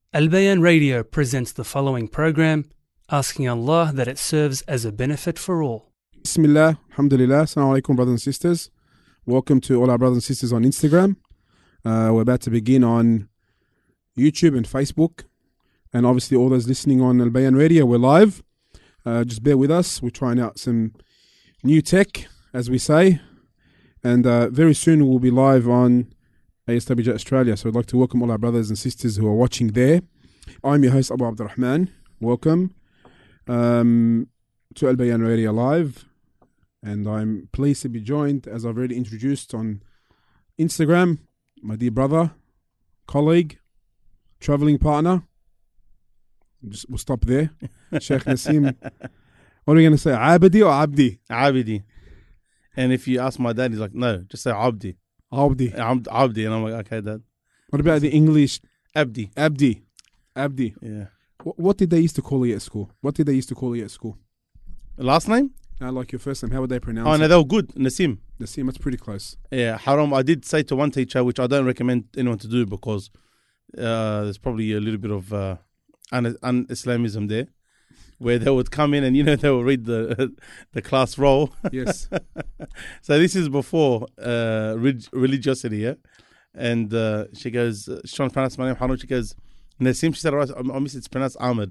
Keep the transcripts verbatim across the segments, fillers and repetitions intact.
Al Bayan Radio presents the following program, asking Allah that it serves as a benefit for all. Bismillah, alhamdulillah, assalamu alaikum brothers and sisters. Welcome to all our brothers and sisters on Instagram. Uh, we're about to begin on YouTube and Facebook. And obviously all those listening on Al Bayan Radio, we're live. Uh, just bear with us. We're trying out some new tech, as we say. And uh, very soon we'll be live on A S W J Australia. So I'd like to welcome all our brothers and sisters who are watching there. I'm your host, Abu Abdurrahman. Welcome um, to Al Bayan Radio Live. And I'm pleased to be joined, as I've already introduced on Instagram, my dear brother, colleague, traveling partner. Just, we'll stop there. Sheikh Naseem. What are we going to say? Abdi or Abdi? Abdi. And if you ask my dad, he's like, no, just say Abdi. Abdi. Abdi. Abdi. And I'm like, okay, dad. What about the English? Abdi. Abdi. Abdi. Yeah. What, what did they used to call you at school? What did they used to call you at school? Last name? I like your first name. How would they pronounce oh, it? Oh, no, they were good. Naseem. Naseem, that's pretty close. Yeah, Haram. I did say to one teacher, which I don't recommend anyone to do because uh, there's probably a little bit of uh, un- un-Islamism there, where they would come in and, you know, they would read the the class roll. Yes. So this is before uh, reg- religiosity, yeah? And uh, she goes, she's trying to pronounce my name, Haram. She goes, Naseem. She said, right, I miss it's pronounced Ahmed.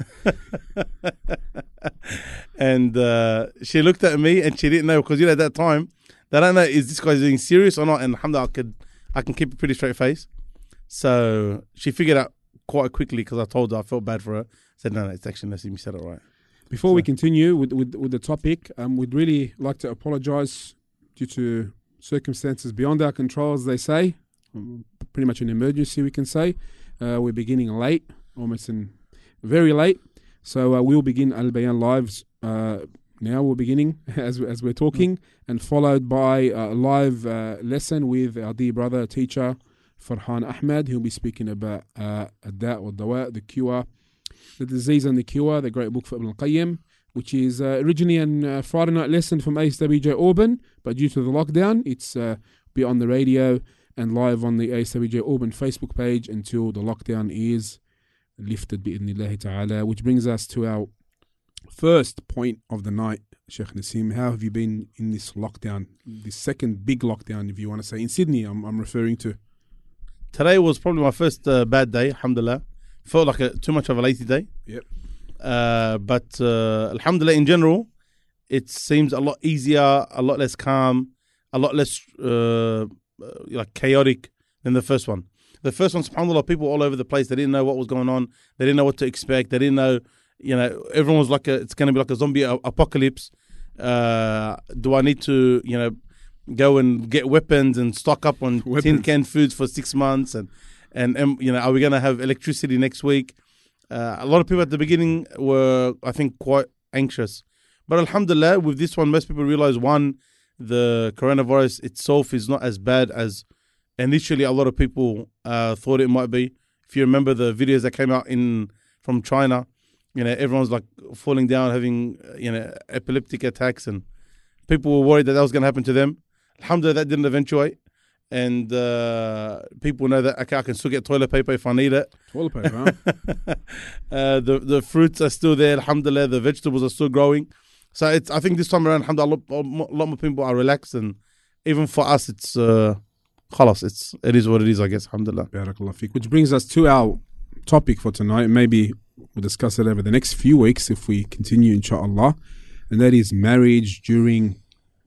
And uh, she looked at me and she didn't know, because you know at that time they don't know, is this guy being serious or not? And alhamdulillah, I could I can keep a pretty straight face. So she figured out quite quickly, because I told her, I felt bad for her. Said no, no, it's actually Naseem. You said it right. Before so. we continue with, with with the topic, um, we'd really like to apologise due to circumstances beyond our control, as they say. Um, pretty much an emergency, we can say. Uh, we're beginning late, almost in very late. So uh, we'll begin Al Bayan Lives uh, now. We're beginning as as we're talking, mm. and followed by a live uh, lesson with our dear brother, teacher Farhan Ahmed. He'll be speaking about uh, Ad-Da' or Dawa, the cure, the disease and the cure, the great book for Ibn al-Qayyim, which is uh, originally a uh, Friday night lesson from A S W J Auburn, but due to the lockdown, it's uh, be on the radio and live on the A S W J Auburn Facebook page until the lockdown is lifted bi'idhnillahi ta'ala, which brings us to our first point of the night. Sheikh Naseem, how have you been in this lockdown, this second big lockdown, if you want to say, in Sydney, I'm, I'm referring to? Today was probably my first uh, bad day, alhamdulillah. Felt like a, too much of a lazy day. Yep. Uh, but uh, alhamdulillah, in general, it seems a lot easier, a lot less calm, a lot less uh, like chaotic than the first one. The first one, subhanAllah, people all over the place. They didn't know what was going on. They didn't know what to expect. They didn't know, you know, everyone was like, a, it's going to be like a zombie apocalypse. Uh, do I need to, you know, go and get weapons and stock up on weapons. tin can foods for six months? And, and, and you know, are we going to have electricity next week? Uh, a lot of people at the beginning were, I think, quite anxious. But alhamdulillah, with this one, most people realize, one, the coronavirus itself is not as bad as initially a lot of people uh, thought it might be. If you remember the videos that came out in from China, you know, everyone's like falling down, having, you know, epileptic attacks, and people were worried that that was going to happen to them. Alhamdulillah, that didn't eventuate. And uh, people know that, okay, I can still get toilet paper if I need it. Toilet paper, huh? uh, the, the fruits are still there, alhamdulillah. The vegetables are still growing. So it's, I think this time around, alhamdulillah, a lot, a lot more people are relaxed. And even for us, it's... Uh, Khalas, it's, it is what it is, I guess, alhamdulillah. Barakallah fiqh. Which brings us to our topic for tonight. Maybe we'll discuss it over the next few weeks if we continue, inshallah. And that is marriage during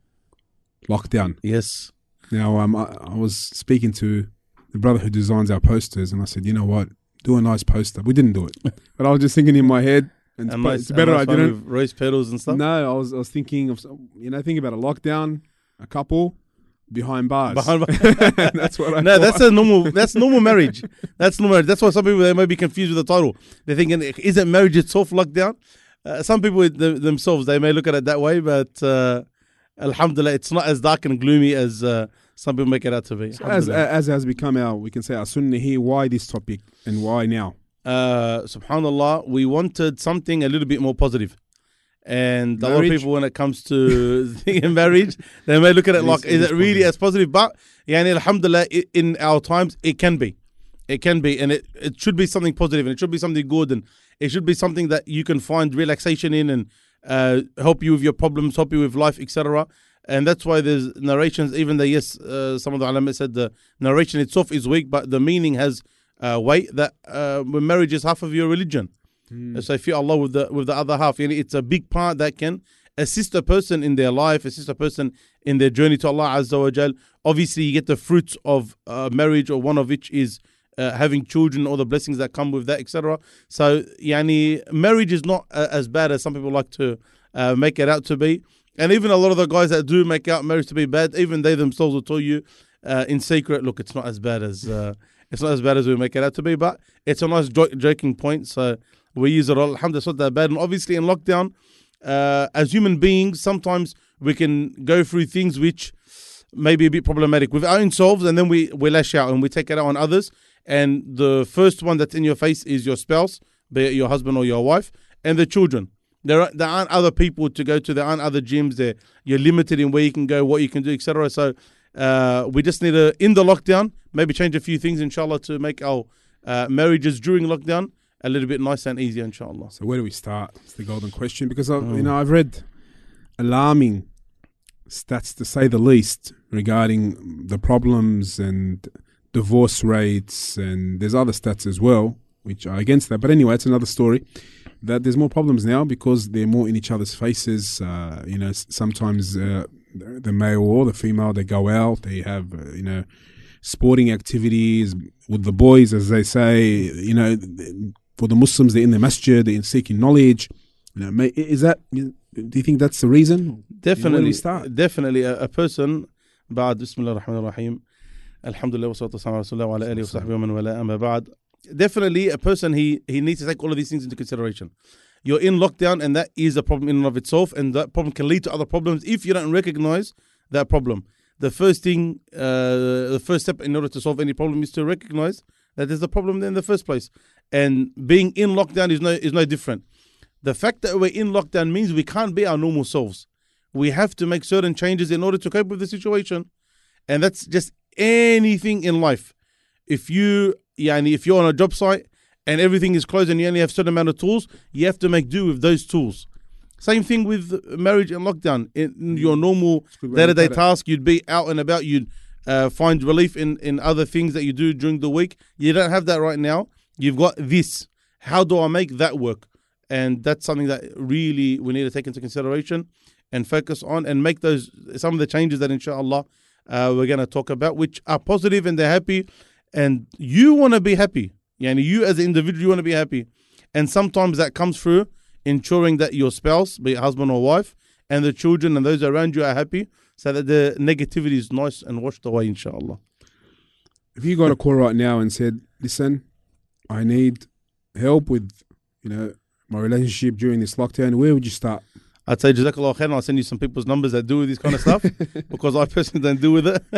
lockdown. Yes. Now, um, I, I was speaking to the brother who designs our posters, and I said, you know what, do a nice poster. We didn't do it. But I was just thinking in my head, and, and it's, nice, it's better I didn't. With rose petals and stuff? No, I was, I was thinking of, you know, thinking about a lockdown, a couple... Behind bars. Behind bars. That's what I No, thought. that's a normal that's normal marriage. That's normal marriage. That's why some people, they may be confused with the title. They're thinking, isn't marriage itself lockdown? Uh, some people the, themselves, they may look at it that way, but uh, alhamdulillah, it's not as dark and gloomy as uh, some people make it out to be. So as as has become our, we can say, our sunnah here, why this topic and why now? Uh, subhanallah, we wanted something a little bit more positive. And marriage. A lot of people, when it comes to marriage, they may look at it, it like, is, is it really positive. as positive? But, yani, alhamdulillah, in our times, it can be. It can be, and it, it should be something positive, and it should be something good, and it should be something that you can find relaxation in and uh, help you with your problems, help you with life, et cetera. And that's why there's narrations, even though, yes, uh, some of the ulama said the narration itself is weak, but the meaning has uh, weight, that uh, when marriage is half of your religion. Mm. So if you Allah with the with the other half, it's a big part that can assist a person in their life, assist a person in their journey to Allah Azza wa Jal. Obviously, you get the fruits of uh, marriage, or one of which is uh, having children, all the blessings that come with that, et cetera. So, yani, marriage is not uh, as bad as some people like to uh, make it out to be. And even a lot of the guys that do make out marriage to be bad, even they themselves will tell you uh, in secret, look, it's not as bad as uh, it's not as bad as we make it out to be. But it's a nice jo- joking point. So we use it all. Alhamdulillah, it's not that bad. And obviously, in lockdown, uh, as human beings, sometimes we can go through things which may be a bit problematic with our own selves, and then we, we lash out and we take it out on others. And the first one that's in your face is your spouse, be it your husband or your wife, and the children. There, are, there aren't other people to go to. There aren't other gyms. There, you're limited in where you can go, what you can do, et cetera. So uh, we just need to, in the lockdown, maybe change a few things, inshallah, to make our uh, marriages during lockdown a little bit nicer and easier, inshallah. So where do we start? It's the golden question, because I've, oh. you know, I've read alarming stats, to say the least, regarding the problems and divorce rates, and there's other stats as well which are against that. But anyway, it's another story. That there's more problems now because they're more in each other's faces. Uh, you know, sometimes uh, the male or the female, they go out, they have, uh, you know, sporting activities with the boys, as they say. You know, for the Muslims, they're in the masjid, they're in seeking knowledge. You know, is that? Do you think that's the reason? Definitely, we start? definitely. A, a person. Ba'd, Bismillah ar-Rahman ar-Rahim. Alhamdulillah wa salatu wa salam ala Rasulillah wa ala alihi wa sahbihi wa man wala, amma ba'd. Definitely, a person, he he needs to take all of these things into consideration. You're in lockdown, and that is a problem in and of itself, and that problem can lead to other problems if you don't recognize that problem. The first thing, uh, the first step in order to solve any problem is to recognize that there's a problem there in the first place. And being in lockdown is no is no different. The fact that we're in lockdown means we can't be our normal selves. We have to make certain changes in order to cope with the situation, and that's just anything in life. If you Yani if you're on a job site and everything is closed and you only have a certain amount of tools, you have to make do with those tools. Same thing with marriage and lockdown. In your normal day-to-day task, you'd be out and about, you'd uh, find relief in, in other things that you do during the week. You don't have that right now. You've got this. How do I make that work? And that's something that really we need to take into consideration and focus on and make those some of the changes that inshallah uh, we're going to talk about, which are positive and they're happy. And you want to be happy. Yani you as an individual, you want to be happy. And sometimes that comes through ensuring that your spouse, be it husband or wife, and the children and those around you are happy, so that the negativity is nice and washed away, inshallah. If you got a call right now and said, listen, I need help with, you know, my relationship during this lockdown, where would you start? I'd say Jazakallah khair, and I'll send you some people's numbers that do with this kind of stuff because I personally don't do with it.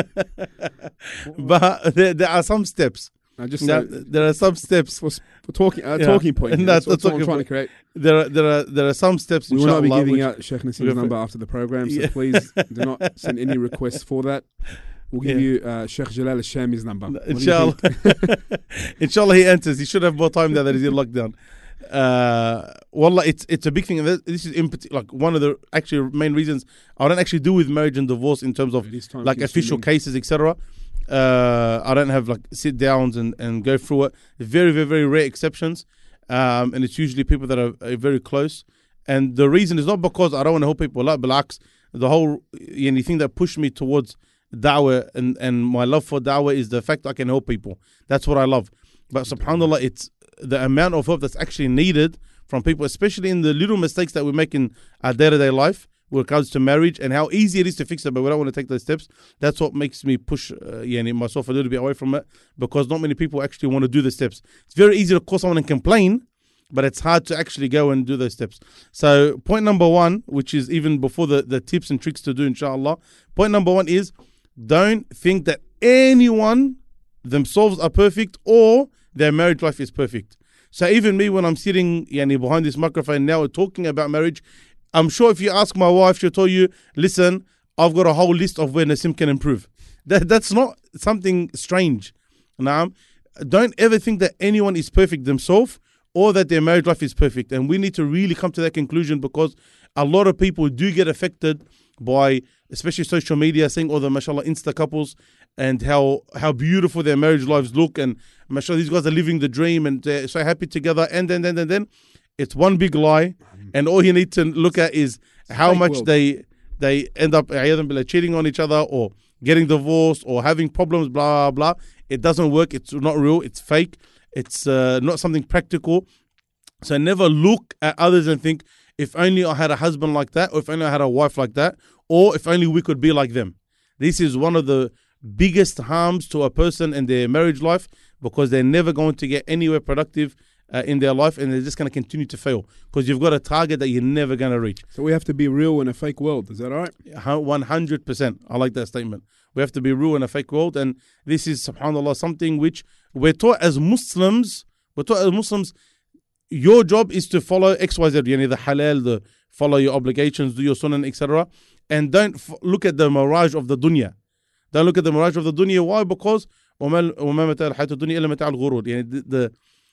But there, there are some steps. I just now, there are some steps for, for talking uh, yeah. talking point. No, that's, that's what I'm trying to create. There are there are there are some steps. We will not be giving which, out Sheikh Nassim's number after the program, so yeah. please do not send any requests for that. We'll give yeah. you uh, Sheikh Jalal Al-Shami's number. What Inshallah, inshallah he enters. He should have more time there that he's in lockdown. Uh, wallah, it's it's a big thing. This is in particular, like one of the actually main reasons I don't actually do with marriage and divorce in terms of like official cases, et cetera. Uh, I don't have like sit downs and, and go through it. Very very very rare exceptions, um, and it's usually people that are, are very close. And the reason is not because I don't want to help people. Like, relax. The whole anything that pushed me towards da'wah and and my love for da'wah is the fact that I can help people. That's what I love. But subhanallah, it's the amount of help that's actually needed from people, especially in the little mistakes that we make in our day-to-day life when it comes to marriage and how easy it is to fix them, but we don't want to take those steps. That's what makes me push uh, yeah, myself a little bit away from it, because not many people actually want to do the steps. It's very easy to call someone and complain, but it's hard to actually go and do those steps. So point number one, which is even before the, the tips and tricks to do, inshallah, point number one is don't think that anyone themselves are perfect or their marriage life is perfect. So even me, when I'm sitting yani, behind this microphone now talking about marriage, I'm sure if you ask my wife, she'll tell you, listen, I've got a whole list of where Nassim can improve. That That's not something strange. Now, don't ever think that anyone is perfect themselves or that their marriage life is perfect. And we need to really come to that conclusion, because a lot of people do get affected by, especially social media, seeing all the mashallah Insta couples and how how beautiful their marriage lives look, and mashallah these guys are living the dream and they're so happy together, and then then then then it's one big lie, and all you need to look at is how Fake much world. they they end up either cheating on each other or getting divorced or having problems, blah blah blah. It doesn't work. It's not real. It's fake. It's uh, not something practical. So never look at others and think, if only I had a husband like that, or if only I had a wife like that, or if only we could be like them. This is one of the biggest harms to a person in their marriage life, because they're never going to get anywhere productive uh, in their life, and they're just going to continue to fail, because you've got a target that you're never going to reach. So we have to be real in a fake world. Is that all right? one hundred percent. I like that statement. We have to be real in a fake world, and this is, subhanAllah, something which we're taught as Muslims. We're taught as Muslims, your job is to follow X Y Z, yani the halal, the follow your obligations, do your sunnah, et cetera. And don't f- look at the mirage of the dunya. Don't look at the mirage of the dunya. Why? Because وَمَا مَتَاعُ الْحَيَاةُ الدُّنْيَا إِلَّا مَتَاعُ الْغُرُورِ. Yani the the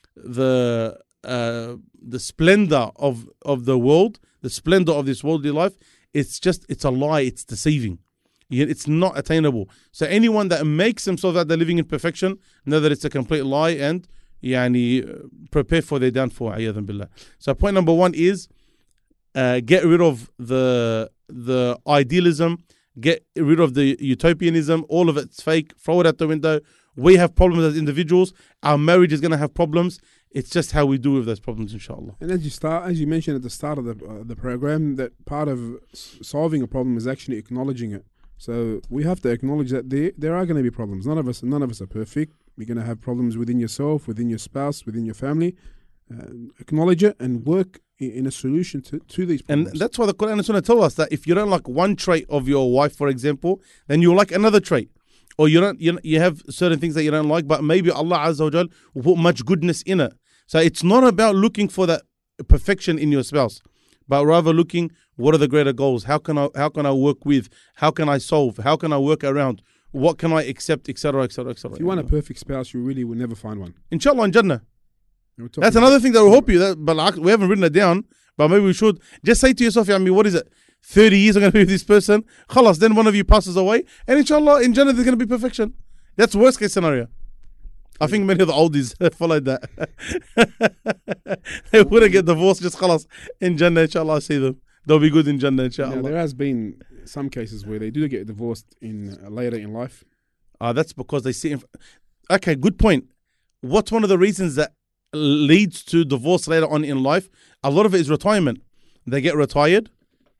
the, uh, the splendor of, of the world, the splendor of this worldly life, it's just, it's a lie, it's deceiving. It's not attainable. So anyone that makes themselves that they're living in perfection, know that it's a complete lie, and yani, prepare for their downfall. A'yadhan billah. So point number one is uh, get rid of the the idealism, get rid of the utopianism. All of it's fake. Throw it out the window. We have problems as individuals. Our marriage is going to have problems. It's just how we do with those problems, inshallah. And as you start, as you mentioned at the start of the uh, the program, that part of s- solving a problem is actually acknowledging it. So we have to acknowledge that there there are going to be problems. None of us, none of us are perfect. You're going to have problems within yourself, within your spouse, within your family. Uh, acknowledge it and work in, in a solution to, to these problems. And that's why the Quran and Sunnah tell us that if you don't like one trait of your wife, for example, then you'll like another trait. Or you don't, you, you have certain things that you don't like, but maybe Allah Azza wa Jal will put much goodness in it. So it's not about looking for that perfection in your spouse, but rather looking, what are the greater goals? How can I how can I work with? How can I solve? How can I work around? What can I accept, et cetera, et cetera, et cetera. If you want a perfect spouse, you really will never find one. Inshallah in Jannah. We're talking That's about- another thing that will help you. That, but like, we haven't written it down, but maybe we should. Just say to yourself, I mean, what is it? thirty years I'm going to be with this person. Khalas, then one of you passes away. And inshallah, in Jannah, there's going to be perfection. That's worst case scenario. I think many of the oldies followed that. They wouldn't get divorced, just khalas. In Jannah, inshallah, I see them. They'll be good in Jannah, inshallah. Now, there has been some cases where they do get divorced in uh, later in life. Uh, that's because they see. Inf- okay, good point. What's one of the reasons that leads to divorce later on in life? A lot of it is retirement. They get retired.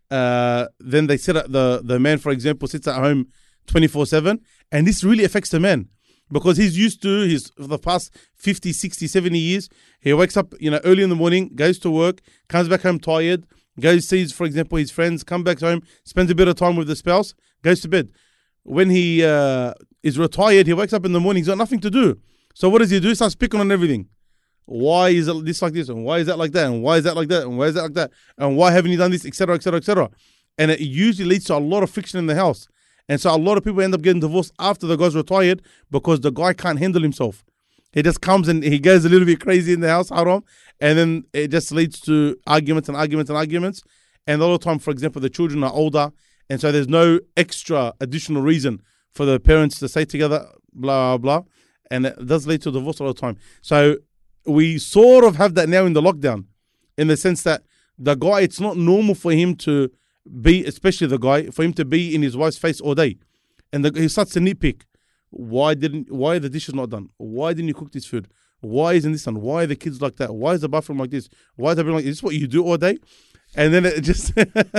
Uh, then they sit at the, the man, for example, sits at home twenty-four seven. And this really affects the man, because he's used to his, for the past fifty, sixty, seventy years, he wakes up, you know, early in the morning, goes to work, comes back home tired, goes, sees, for example, his friends, comes back home, spends a bit of time with the spouse, goes to bed. When he uh, is retired, he wakes up in the morning, he's got nothing to do. So what does he do? He starts picking on everything. Why is it this like this? And why is that like that? And why is that like that? And why is that like that? And why haven't you done this? Etc. Etc. Etc. And it usually leads to a lot of friction in the house. And so a lot of people end up getting divorced after the guy's retired, because the guy can't handle himself. He just comes and he goes a little bit crazy in the house, haram, and then it just leads to arguments and arguments and arguments. And a lot of time, for example, the children are older, and so there's no extra additional reason for the parents to stay together, blah, blah, blah. And it does lead to divorce a lot of time. So we sort of have that now in the lockdown, in the sense that the guy, it's not normal for him to be, especially the guy, for him to be in his wife's face all day. And the, he starts to nitpick. Why didn't, why are the dishes not done? Why didn't you cook this food? Why isn't this done? Why are the kids like that? Why is the bathroom like this? Why is everything like this? Is this what you do all day? And then it just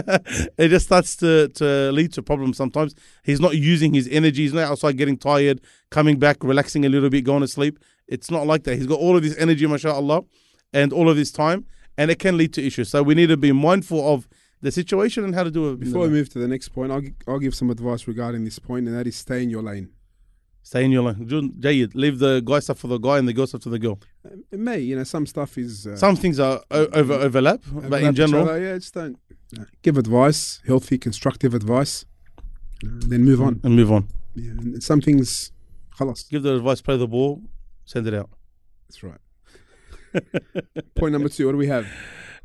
it just starts to, to lead to problems sometimes. He's not using his energy. He's not outside getting tired, coming back, relaxing a little bit, going to sleep. It's not like that. He's got all of this energy, mashallah, and all of this time, and it can lead to issues. So we need to be mindful of the situation and how to do it. Before we move to the next point, I'll, gi- I'll give some advice regarding this point, and that is stay in your lane. Stay in your lane. Jayid. Leave the guy stuff for the guy and the girl stuff to the girl. Uh, It may, you know, some stuff is... Uh, Some things are o- over overlap, but overlap in each general, other. Yeah, just don't... uh, give advice, healthy, constructive advice, uh, then move on. and move on. Yeah, and some things, khalas. Give the advice, play the ball, Send it out. That's right. Point number two, what do we have?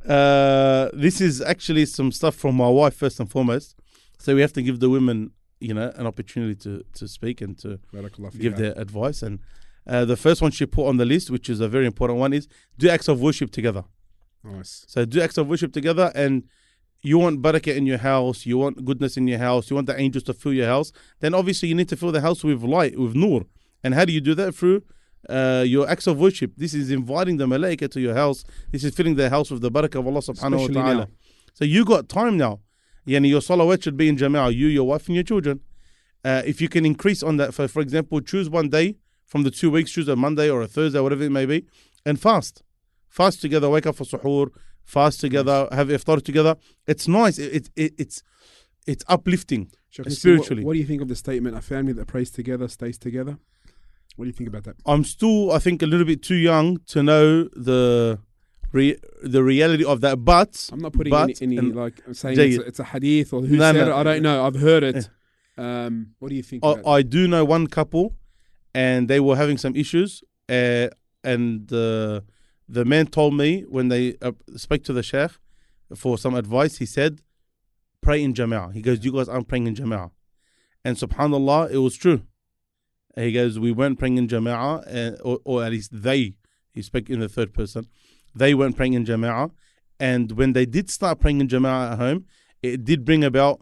Uh, this is actually some stuff from my wife first and foremost. So we have to give the women, you know, an opportunity to, to speak and to give their advice. And uh, the first one she put on the list, which is a very important one, is do acts of worship together. Nice. So do acts of worship together, and you want barakah in your house, you want goodness in your house, you want the angels to fill your house, then obviously you need to fill the house with light, with nur. And how do you do that? Through uh, your acts of worship. This is inviting the malaika to your house. This is filling the house with the barakah of Allah subhanahu Especially wa ta'ala. now. So you got time now. Yani your salawat should be in jama'ah, you, your wife and your children. Uh, if you can increase on that, for, for example, choose one day from the two weeks, choose a Monday or a Thursday, whatever it may be, and fast. Fast together, wake up for suhoor, fast together, have iftar together. It's nice. It, it, it, it's it's uplifting Sheikh, spiritually. What, what do you think of the statement, a family that prays together stays together? What do you think about that? I'm still, I think, a little bit too young to know the re, the reality of that. But I'm not putting but, any, any and like I'm saying Jay, it's a, it's a hadith or who No, said no. it. I don't know. I've heard it. Um, what do you think? I, about I do know one couple, and they were having some issues, uh, and the the man told me when they uh, spoke to the sheikh for some advice, he said, pray in jama'ah. He goes, you guys aren't praying in jama'ah. And subhanallah, it was true. He goes, we weren't praying in jama'ah, uh, or, or at least they, he spoke in the third person, they weren't praying in jama'ah. And when they did start praying in jama'ah at home, it did bring about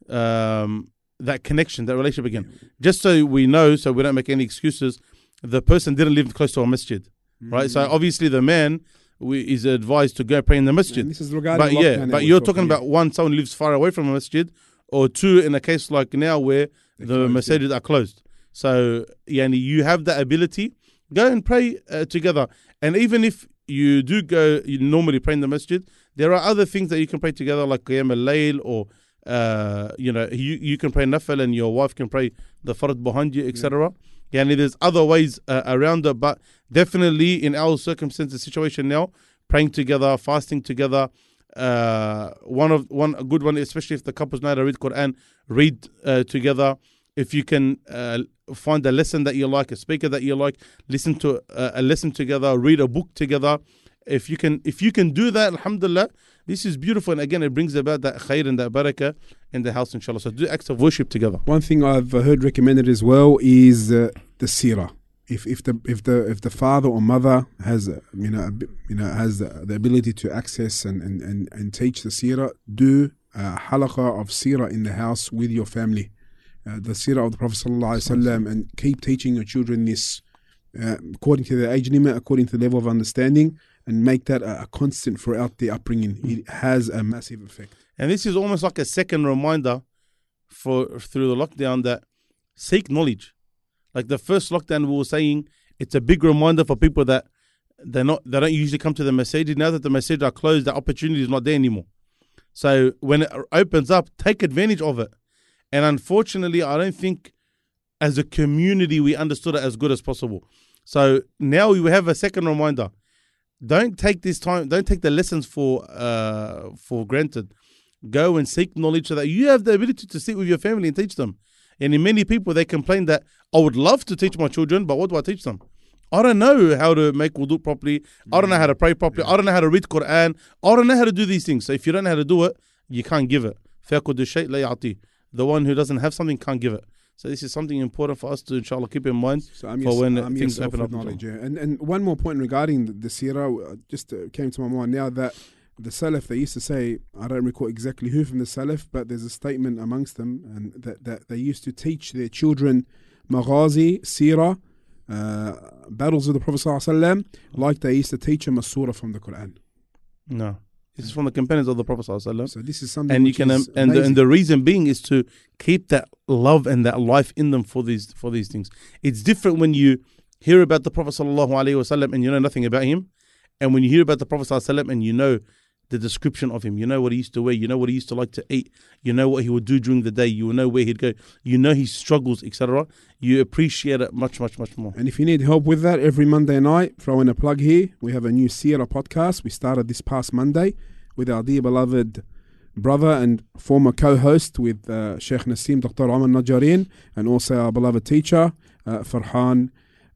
um, that connection, that relationship again. Just so we know, so we don't make any excuses, the person didn't live close to a masjid, right? So obviously the man we, is advised to go pray in the masjid. And this is regarding But yeah, lockdown but that you're we're talking here. about one, someone lives far away from a masjid, or two, in a case like now where They're the closed, masajid are closed. So yani, you have that ability, go and pray uh, together. And even if you do go, you normally pray in the masjid, there are other things that you can pray together, like Qiyam al-Layl, or uh, you know, you, you can pray nafil and your wife can pray the fard behind you, et cetera. Yeah. Yani, there's other ways uh, around it, but definitely in our circumstances, situation now, praying together, fasting together. Uh, one of one a good one, especially if the couples know how to read Quran, read uh, together. If you can uh, find a lesson that you like, a speaker that you like, listen to uh, a lesson together, read a book together. If you can, if you can do that, alhamdulillah, this is beautiful. And again, it brings about that khair and that barakah in the house, inshallah. So do acts of worship together. One thing I've heard recommended as well is uh, the seerah. If if the if the if the father or mother has uh, you know a, bi- you know has the, the ability to access and, and, and, and teach the seerah, do a halaqah of seerah in the house with your family, uh, the seerah of the Prophet sallallahu alaihi wasallam, and keep teaching your children this uh, according to their age limit, according to the level of understanding, and make that a, a constant throughout the upbringing. It has a massive effect. And this is almost like a second reminder for through the lockdown that seek knowledge. Like the first lockdown, we were saying it's a big reminder for people that they're not they don't usually come to the masjid. Now that the masjid are closed, the opportunity is not there anymore. So when it opens up, take advantage of it. And unfortunately, I don't think as a community we understood it as good as possible. So now we have a second reminder. Don't take this time, don't take the lessons for uh, for granted. Go and seek knowledge so that you have the ability to sit with your family and teach them. And in many people, they complain that I would love to teach my children, but what do I teach them? I don't know how to make wudu properly. I don't know how to pray properly. I don't know how to read Quran. I don't know how to do these things. So if you don't know how to do it, you can't give it. The one who doesn't have something can't give it. So this is something important for us to, inshallah, keep in mind So I'm for your, when I'm things yourself open with up. knowledge. Yeah. And and one more point regarding the, the seerah, uh, just uh, came to my mind now that the Salaf, they used to say, I don't recall exactly who from the Salaf, but there's a statement amongst them, and that, that they used to teach their children maghazi, seerah, uh, battles of the Prophet ﷺ, like they used to teach them a surah from the Quran. No. This is from the companions of the Prophet ﷺ. So this is something And you which can, um, is and the, amazing. and the reason being is to keep that love and that life in them for these for these things. It's different when you hear about the Prophet sallallahu alaihi wasallam and you know nothing about him, and when you hear about the Prophet sallallahu alaihi wasallam and you know the description of him, you know what he used to wear, you know what he used to like to eat, you know what he would do during the day, you will know where he'd go, you know his struggles, et cetera. You appreciate it much, much, much more. And if you need help with that, every Monday night, throw in a plug here. We have a new Seerah podcast. We started this past Monday with our dear beloved brother and former co-host with uh, Sheikh Nassim, Doctor Omar Najarin, and also our beloved teacher, uh, Farhan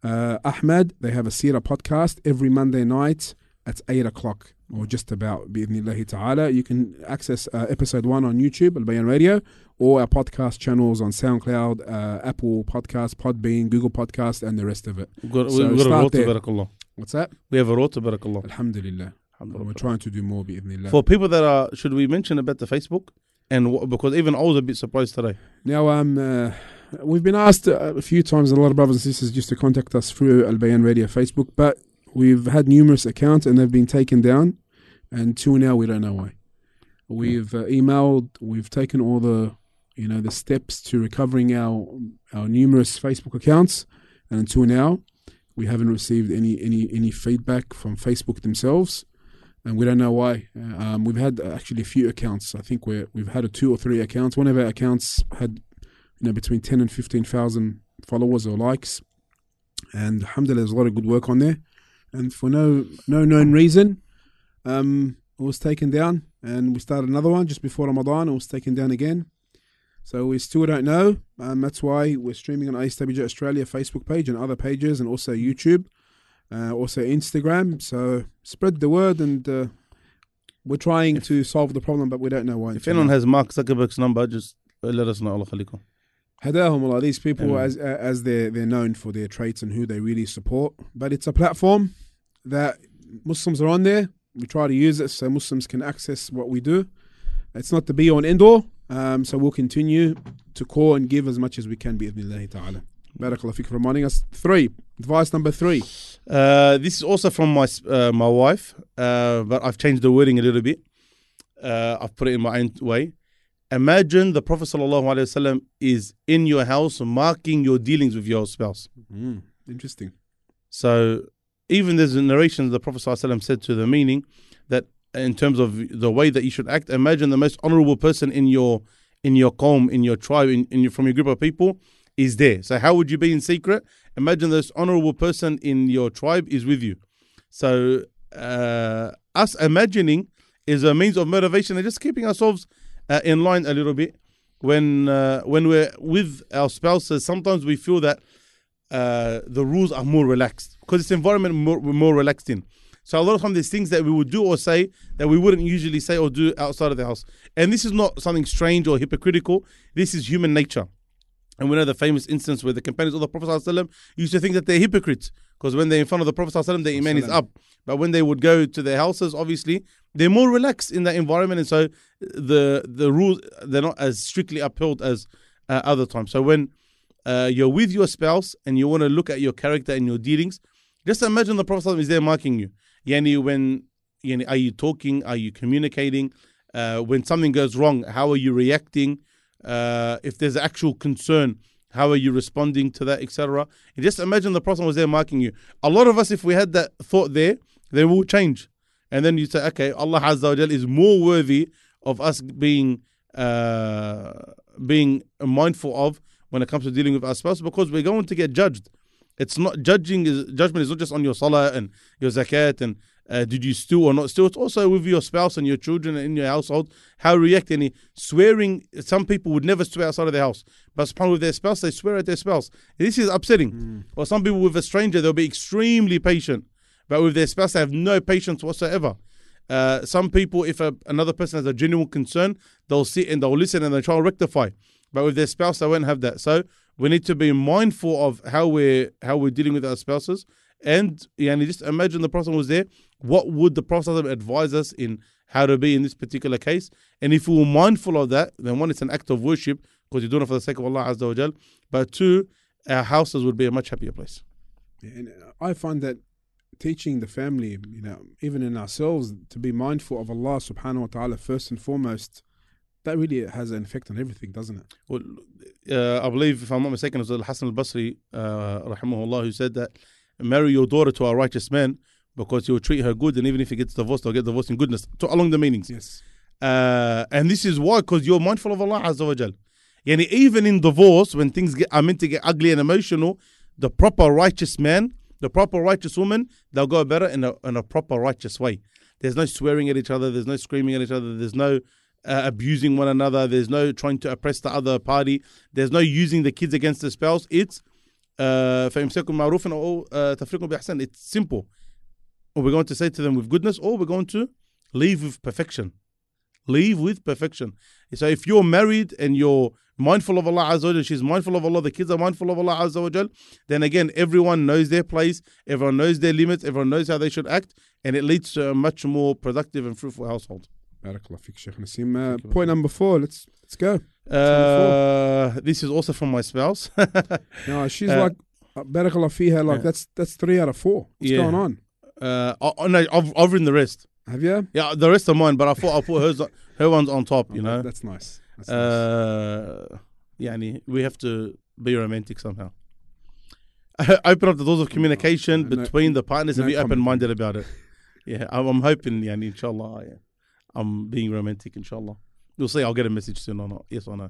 Uh, Ahmed, they have a Seerah podcast every Monday night at eight o'clock or just about, bi'idhnillahi ta'ala. You can access uh, episode one on YouTube, Al Bayan Radio, or our podcast channels on SoundCloud, uh, Apple Podcasts, Podbean, Google Podcasts, and the rest of it. We've got, So we've got a start rota, there. barakallah. What's that? We have a rota, barakallah. Alhamdulillah. We're trying to do more, bi'idhnillah. For people that are, should we mention about the Facebook? And wh- because even I was a bit surprised today. Now, um, uh, we've been asked uh, a few times, a lot of brothers and sisters, just to contact us through Al Bayan Radio Facebook, but we've had numerous accounts and they've been taken down, and until now we don't know why. We've uh, emailed, we've taken all the, you know, the steps to recovering our our numerous Facebook accounts, and until now we haven't received any any any feedback from Facebook themselves, and we don't know why. Uh, um, we've had uh, actually a few accounts. I think we we've had a two or three accounts. One of our accounts had, you know, between ten and fifteen thousand followers or likes, and alhamdulillah, there's a lot of good work on there. And for no no known reason, um, it was taken down, and we started another one just before Ramadan. It was taken down again, so we still don't know. Um, that's why we're streaming on A S W J Australia Facebook page and other pages, and also YouTube, uh, also Instagram. So spread the word, and uh, we're trying to solve the problem, but we don't know why. If anyone has Mark Zuckerberg's number, just uh, let us know. Allah khalikum. Hadahum Allah, these people, Amen. as uh, as they're, they're known for their traits and who they really support. But it's a platform that Muslims are on there. We try to use it so Muslims can access what we do. It's not the be all and end all. Um, so we'll continue to call and give as much as we can, bi'idhnillahi ta'ala. Barakallah fiqh for reminding us. Three, advice number three. Uh, this is also from my uh, my wife, uh, but I've changed the wording a little bit. Uh, I've put it in my own way. Imagine the Prophet ﷺ is in your house marking your dealings with your spouse. Mm, interesting. So even there's a narration the Prophet ﷺ said to the meaning that in terms of the way that you should act, imagine the most honorable person in your in your qawm, in your tribe, in, in your, from your group of people is there. So how would you be in secret? Imagine this honorable person in your tribe is with you. So uh, us imagining is a means of motivation and just keeping ourselves uh, in line a little bit. When uh, when we're with our spouses, sometimes we feel that uh, the rules are more relaxed because it's environment more, we're more relaxed in. So a lot of times there's things that we would do or say that we wouldn't usually say or do outside of the house. And this is not something strange or hypocritical. This is human nature. And we know the famous instance where the companions of the Prophet ﷺ used to think that they're hypocrites because when they're in front of the Prophet ﷺ, their iman is up. But when they would go to their houses, obviously, they're more relaxed in that environment. And so the the rules, they're not as strictly upheld as uh, other times. So when uh, you're with your spouse and you want to look at your character and your dealings, just imagine the Prophet ﷺ is there marking you. Yani when, yani, are you talking? Are you communicating? Uh, when something goes wrong, how are you reacting? Uh, if there's actual concern, how are you responding to that, et cetera. And just imagine the Prophet was there marking you. A lot of us, if we had that thought there, then we'll change. And then you say, okay, Allah Azza wa Jal is more worthy of us being uh, being mindful of when it comes to dealing with our spouse because we're going to get judged. It's not judging is judgment is not just on your salah and your zakat and uh, did you steal or not steal. It's also with your spouse and your children and in your household. How react any swearing? Some people would never swear outside of their house, but subhanAllah, with their spouse they swear at their spouse. This is upsetting. Mm. Or some people with a stranger they'll be extremely patient, but with their spouse they have no patience whatsoever. Uh, some people, if a, another person has a genuine concern, they'll sit and they'll listen and they'll try to rectify. But with their spouse, they won't have that. So we need to be mindful of how we're how we're dealing with our spouses. And yeah, just imagine the Prophet was there. What would the Prophet advise us in how to be in this particular case? And if we were mindful of that, then one, it's an act of worship because you're doing it for the sake of Allah Azza wa Jal. But two, our houses would be a much happier place. Yeah, and I find that teaching the family, you know, even in ourselves, to be mindful of Allah Subhanahu wa Taala first and foremost. That really has an effect on everything, doesn't it? Well, uh, I believe, if I'm not mistaken, it was Al-Hasan al-Basri, uh, rahimahullah, who said that marry your daughter to a righteous man because you'll treat her good, and even if he gets divorced, they'll get divorced in goodness. To, along the meanings. Yes. Uh, and this is why, because you're mindful of Allah Azza wa Jal. Yani even in divorce, when things get, are meant to get ugly and emotional, the proper righteous man, the proper righteous woman, they'll go better in a, in a proper righteous way. There's no swearing at each other. There's no screaming at each other. There's no Uh, abusing one another. There's no trying to oppress the other party. There's no using the kids against the spouse. It's uh, فَإِمْسَاكٌ بِمَعْرُوفٍ أَوْ تَفْرِيقٌ بِإِحْسَانٍ. It's simple. Or we're going to say to them with goodness, or we're going to leave with perfection. Leave with perfection. So if you're married and you're mindful of Allah Azza wa Jal, she's mindful of Allah, the kids are mindful of Allah Azza wa Jal, then again, everyone knows their place, everyone knows their limits, everyone knows how they should act, and it leads to a much more productive and fruitful household. Barakallah fiqh, Shaykh Nasim. Uh, point number four, let's let's go. Uh, this is also from my spouse. No, she's Uh, like, uh, Barakallah fiha, like yeah. that's that's three out of four. What's Yeah. going on? Uh, oh, no, I've, I've written the rest. Have you? Yeah, the rest of mine, but I thought I'll put hers, her ones on top, you Oh, know. That's nice. That's nice. Uh, yani, we have to be romantic somehow. Open up the doors of communication No, no, between the partners and no be comment. open-minded about it. Yeah, I'm, I'm hoping, yani, inshallah, yeah, I'm being romantic, inshallah. We'll see, I'll get a message soon or not, yes or no.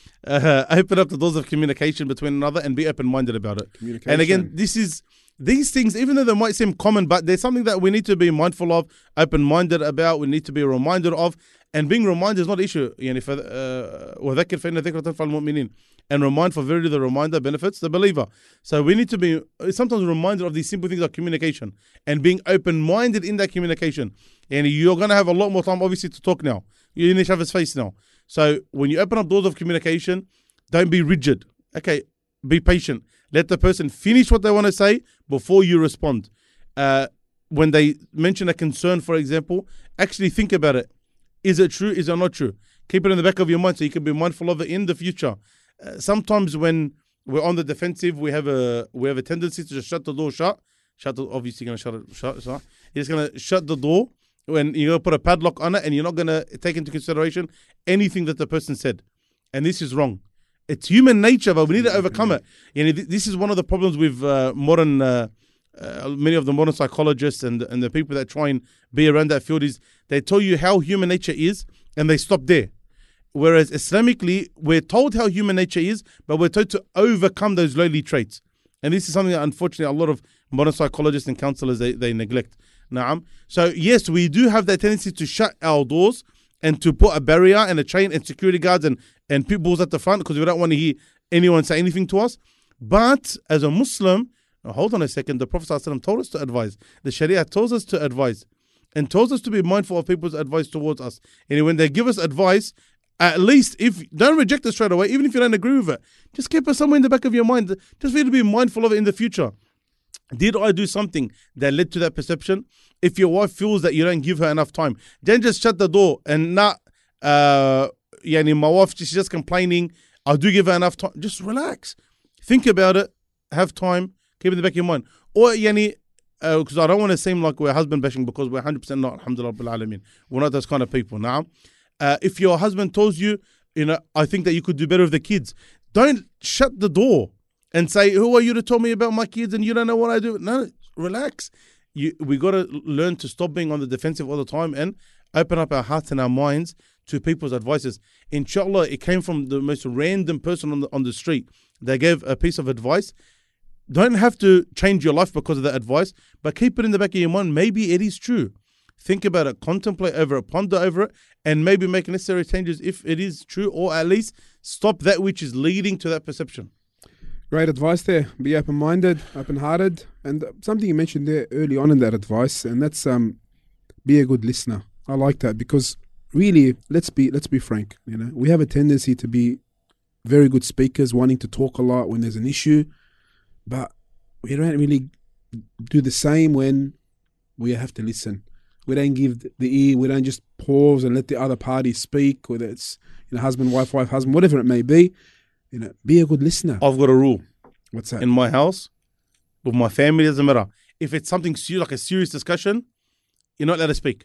Uh, open up the doors of communication between another and be open-minded about it. Communication. And again, this is these things, even though they might seem common, but there's something that we need to be mindful of, open-minded about. We need to be reminded of, and being reminded is not an issue. يعني ف- uh, وذكر فإن ذكرى تنفع المؤمنين. And remind, for verily the reminder benefits the believer. So we need to be sometimes reminded of these simple things like communication and being open-minded in that communication. And you're going to have a lot more time, obviously, to talk now. You need to have his face now. So when you open up doors of communication, don't be rigid. Okay, be patient. Let the person finish what they want to say before you respond. Uh, when they mention a concern, for example, actually think about it. Is it true? Is it not true? Keep it in the back of your mind so you can be mindful of it in the future. Uh, sometimes when we're on the defensive, we have a we have a tendency to just shut the door shut. Shut the, obviously you're gonna shut it shut. shut. You're just gonna shut the door when you're gonna put a padlock on it, and you're not gonna take into consideration anything that the person said. And this is wrong. It's human nature, but we need to overcome it. You know, th- this is one of the problems with uh, modern, uh, uh, many of the modern psychologists and and the people that try and be around that field is they tell you how human nature is, and they stop there. Whereas Islamically, we're told how human nature is, but we're told to overcome those lowly traits. And this is something that, unfortunately, a lot of modern psychologists and counselors, they, they neglect. Naam. So, yes, we do have that tendency to shut our doors and to put a barrier and a chain and security guards and, and pit bulls at the front because we don't want to hear anyone say anything to us. But as a Muslim, now hold on a second, the Prophet ﷺ told us to advise. The Sharia tells us to advise and tells us to be mindful of people's advice towards us. And when they give us advice, at least if don't reject it straight away, even if you don't agree with it, just keep it somewhere in the back of your mind. Just for you to be mindful of it in the future. Did I do something that led to that perception? If your wife feels that you don't give her enough time, then just shut the door and not, uh, yani my wife, she's just complaining. I do give her enough time. Just relax. Think about it. Have time. Keep it in the back of your mind. Or, yani, because uh, I don't want to seem like we're husband bashing because we're one hundred percent not, alhamdulillah, Rabbil Alameen. We're not those kind of people. Now, uh, if your husband tells you, you know, I think that you could do better with the kids, don't shut the door and say, who are you to tell me about my kids and you don't know what I do? No, relax. You, we got to learn to stop being on the defensive all the time and open up our hearts and our minds to people's advices. Inshallah, it came from the most random person on the, on the street. They gave a piece of advice. Don't have to change your life because of that advice, but keep it in the back of your mind. Maybe it is true. Think about it, contemplate over it, ponder over it, and maybe make necessary changes if it is true, or at least stop that which is leading to that perception. Great advice there. Be open-minded, open-hearted, and something you mentioned there early on in that advice, and that's um, be a good listener. I like that because really, let's be let's be frank. You know, we have a tendency to be very good speakers, wanting to talk a lot when there's an issue, but we don't really do the same when we have to listen. We don't give the ear. We don't just pause and let the other party speak, whether it's you know husband, wife, wife, husband, whatever it may be. You know, be a good listener. I've got a rule. What's that? In my house, with my family, doesn't matter. If it's something serious, like a serious discussion, you're not allowed to speak.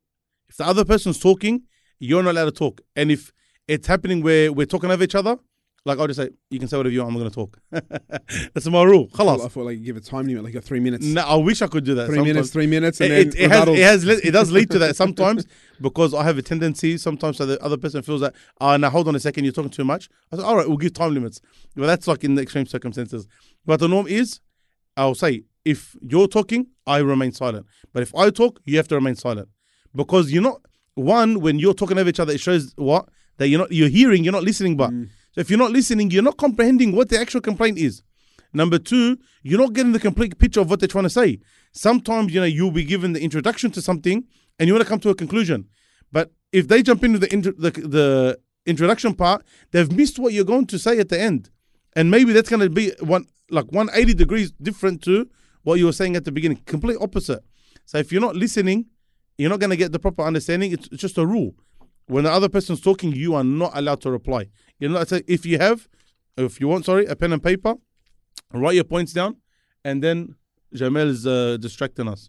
If the other person's talking, you're not allowed to talk. And if it's happening where we're talking over each other, like I'll just say, you can say whatever you want, I'm going to talk. That's my rule. Khalas. I feel like you give a time limit, like a three minutes. No, I wish I could do that. Three sometimes. minutes, three minutes, and It, then it, it, has, rebuttals. it, has, it does lead to that sometimes because I have a tendency sometimes so the other person feels that, oh, now hold on a second, you're talking too much. I say, all right, we'll give time limits. Well, that's like in the extreme circumstances. But the norm is, I'll say, if you're talking, I remain silent. But if I talk, you have to remain silent. Because you're not, one, when you're talking over each other, it shows what? That you're not, you're hearing, you're not listening, but. Mm. So if you're not listening, you're not comprehending what the actual complaint is. Number two, you're not getting the complete picture of what they're trying to say. Sometimes, you know, you'll be given the introduction to something and you want to come to a conclusion. But if they jump into the, intro- the the introduction part, they've missed what you're going to say at the end. And maybe that's going to be one like one hundred eighty degrees different to what you were saying at the beginning. Complete opposite. So if you're not listening, you're not going to get the proper understanding. It's, it's just a rule. When the other person's talking, you are not allowed to reply. You're not. If you have, if you want, sorry, a pen and paper, write your points down, and then Jamel is uh, distracting us.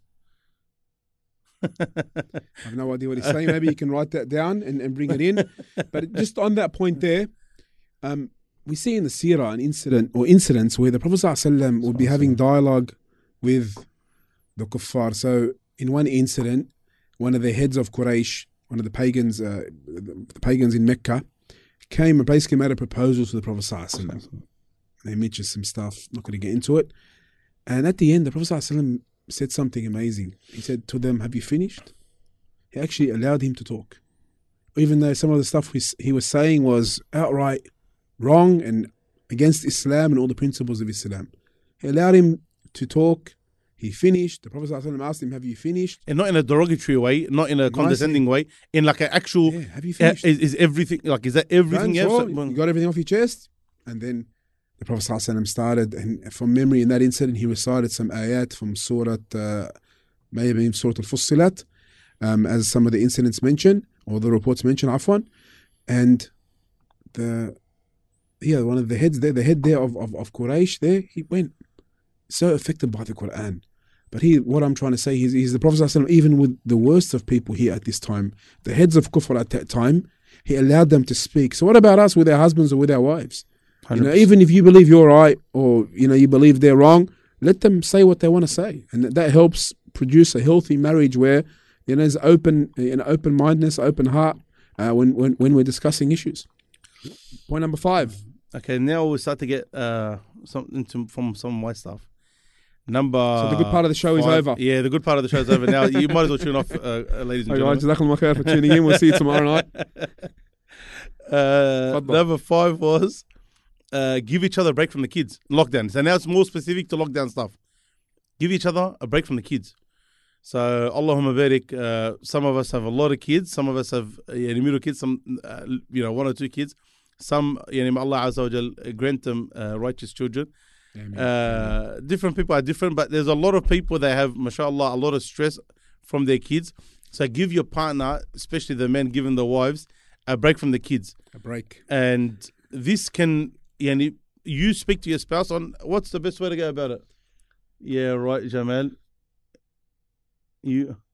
I have no idea what he's saying. Maybe you can write that down and, and bring it in. But just on that point there, um, we see in the seerah an incident or incidents where the Prophet ﷺ would be having dialogue with the kuffar. So in one incident, one of the heads of Quraysh, one of the pagans, uh, the, the pagans in Mecca, came and basically made a proposal to the Prophet ﷺ. They mentioned some stuff, not going to get into it. And at the end, the Prophet ﷺ said something amazing. He said to them, have you finished? He actually allowed him to talk. Even though some of the stuff he was saying was outright wrong and against Islam and all the principles of Islam. He allowed him to talk. He finished. The Prophet ﷺ asked him, have you finished? And not in a derogatory way, not in a condescending way, in like an actual, yeah, have you finished? Uh, is, is everything, like, is that everything Done, else? so, you got everything off your chest? And then the Prophet ﷺ started, and from memory in that incident, he recited some ayat from Surah, uh, maybe Surah Al-Fussilat, um, as some of the incidents mention, or the reports mention, afwan. And the, yeah, one of the heads there, the head there of, of, of Quraysh there, he went so affected by the Quran. But he, what I'm trying to say is, is the Prophet ﷺ, even with the worst of people here at this time, the heads of kufr at that time, he allowed them to speak. So what about us with our husbands or with our wives? You know, even if you believe you're right or, you know, you believe they're wrong, let them say what they want to say. And that helps produce a healthy marriage where, you know, there's open, an open mindedness, open heart uh, when, when, when we're discussing issues. Point number five. Okay, now we start to get uh, something to, from some of my stuff. Number So the good part of the show five, is over. Yeah, the good part of the show is over. Now you might as well tune off, uh, uh, ladies and Hey guys, gentlemen. Jazakallah khair for tuning in. We'll see you tomorrow night. Uh, number five was uh, give each other a break from the kids. Lockdown. So now it's more specific to lockdown stuff. Give each other a break from the kids. So Allahumma barik. Uh, some of us have a lot of kids. Some of us have uh, yeah, middle kids. Some uh, you know one or two kids. Some yeah, Allah Azza wa Jal grant them uh, righteous children. Uh, different people are different, but there's a lot of people that have, mashallah, a lot of stress from their kids. So give your partner, especially the men, giving the wives, a break from the kids. A break. And this can, yani, you speak to your spouse on what's the best way to go about it. Yeah, right, Jamal. You,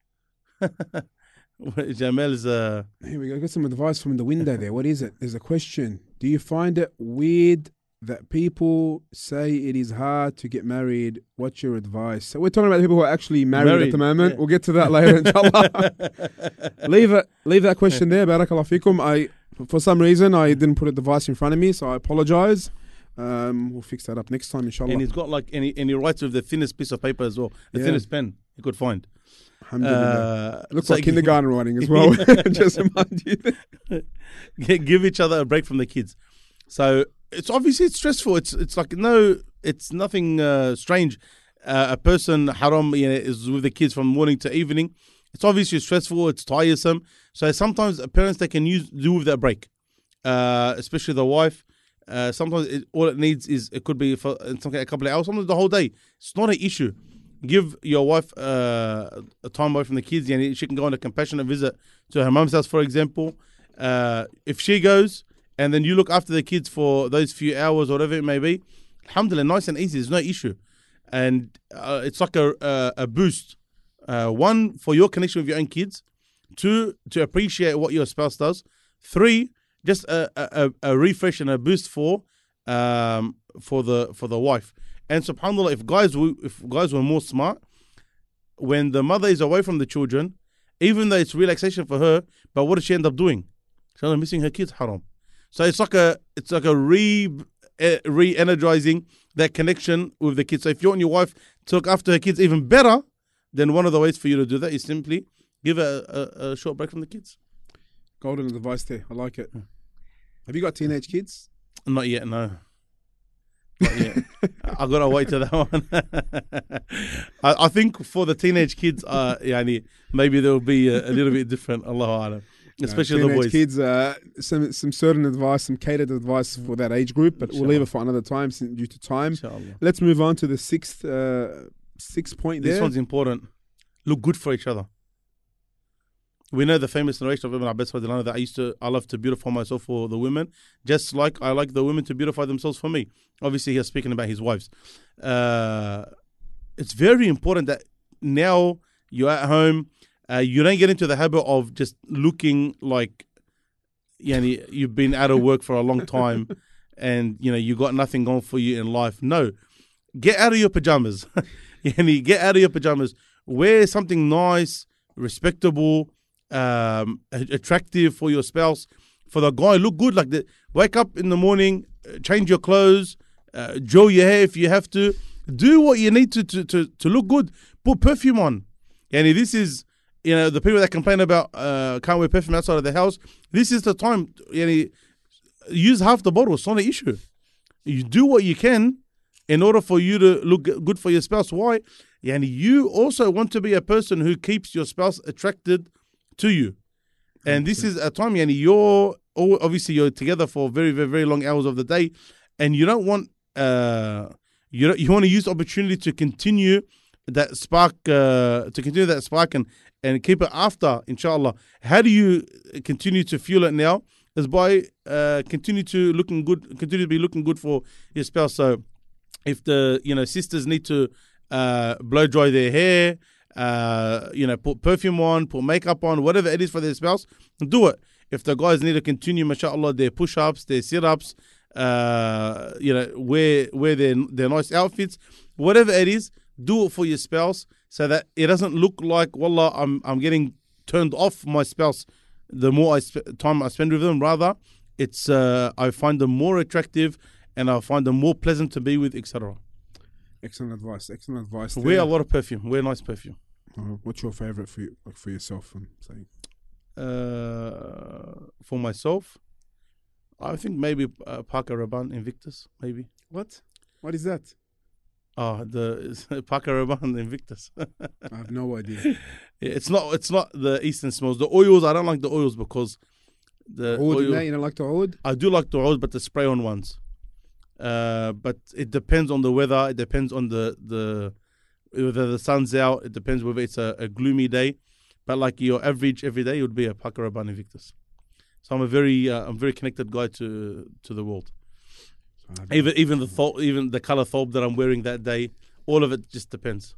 Jamal's. Uh, Here we go. Got some advice from the window there. What is it? There's a question. Do you find it weird that people say it is hard to get married? What's your advice? So we're talking about people who are actually married, Married, at the moment. yeah. We'll get to that later, inshallah. leave it. Leave that question there. Barakallah fikum. I, for some reason, I didn't put a device in front of me, so I apologize. Um, we'll fix that up next time, inshallah. and he's got like, and he, and he writes with the thinnest piece of paper as well, the Yeah. thinnest pen you could find. Alhamdulillah. Uh, Looks so like kindergarten writing as well. Just remind you. Gi- give each other a break from the kids. So it's obviously it's stressful. It's it's like no, it's nothing uh, strange. Uh, a person haram, you know, is with the kids from morning to evening. It's obviously stressful. It's tiresome. So sometimes parents they can use do with that break, uh, especially the wife. Uh, sometimes it, all it needs is it could be for in some case, a couple of hours. Sometimes the whole day. It's not an issue. Give your wife uh, a time away from the kids. And she can go on a compassionate visit to her mum's house, for example. Uh, if she goes and then you look after the kids for those few hours or whatever it may be, alhamdulillah, nice and easy. There's no issue. And uh, it's like a, a, a boost. Uh, one, for your connection with your own kids. Two, to appreciate what your spouse does. Three, just a, a, a refresh and a boost for um, for the for the wife. And subhanAllah, if guys were, if guys were more smart, when the mother is away from the children, even though it's relaxation for her, but what does she end up doing? She's end up missing her kids, haram. So it's like a it's like a re re-energizing that connection with the kids. So if you want your wife to look after her kids even better, then one of the ways for you to do that is simply give her a, a, a short break from the kids. Golden advice there. I like it. Have you got teenage kids? Not yet, no. But yeah, I gotta wait to that one. I, I think for the teenage kids, uh, yani, maybe they'll be a, a little bit different. Allahu Alam. Especially uh, the boys. Kids, uh, some some certain advice, some catered advice for that age group, but Inshallah. We'll leave it for another time since, due to time. Inshallah. Let's move on to the sixth uh, sixth point. This there. one's important. Look good for each other. We know the famous narration of Ibn Abbas that I used to, I love to beautify myself for the women, just like I like the women to beautify themselves for me. Obviously, he's speaking about his wives. Uh, it's very important that now you're at home, uh, you don't get into the habit of just looking like, you know, you've been out of work for a long time and, you know, you got nothing going for you in life. No, get out of your pajamas. Get out of your pajamas. Wear something nice, respectable, um, attractive for your spouse. For the guy, look good. Like the, wake up in the morning, change your clothes, uh, gel your hair if you have to. Do what you need to to to, to look good. Put perfume on. And this is, you know, the people that complain about uh, can't wear perfume outside of the house. This is the time. You know, use half the bottle. It's not an issue. You do what you can in order for you to look good for your spouse. Why? And you also want to be a person who keeps your spouse attracted to you. And this is a time, yani, you're obviously you're together for very, very, very long hours of the day, and you don't want uh, you don't, you want to use the opportunity to continue that spark, uh, to continue that spark and and keep it after, inshallah. How do you continue to fuel it now? Is by uh, continue to looking good, continue to be looking good for your spouse. So, if the you know sisters need to uh, blow dry their hair, uh, you know, put perfume on, put makeup on, whatever it is for their spouse, do it. If the guys need to continue, mashallah, their push-ups, their sit-ups, uh, you know, wear wear their their nice outfits, whatever it is, do it for your spouse so that it doesn't look like, wallah, I'm I'm getting turned off my spouse the more I sp- time I spend with them. Rather, it's uh, I find them more attractive and I find them more pleasant to be with, et cetera. Excellent advice. Excellent advice. Wear there. a lot of perfume. Wear nice perfume. Uh, what's your favorite for you, like for yourself? I'm saying. Uh, for myself, I think maybe uh, Parker Rabanne Invictus. Maybe. What? What is that? Oh, the Parker Rabanne Invictus. I have no idea. Yeah, it's not. It's not the Eastern smells. The oils. I don't like the oils because the oud, oil. You don't like the oud? I do like the oils, but the spray-on ones. Uh, but it depends on the weather. It depends on the the whether the sun's out. It depends whether it's a, a gloomy day. But like your average every day would be a Parker Rabanne Invictus. So I'm a very uh, I'm a very connected guy to to the world. So even even the th- even the color thobe that I'm wearing that day, all of it just depends.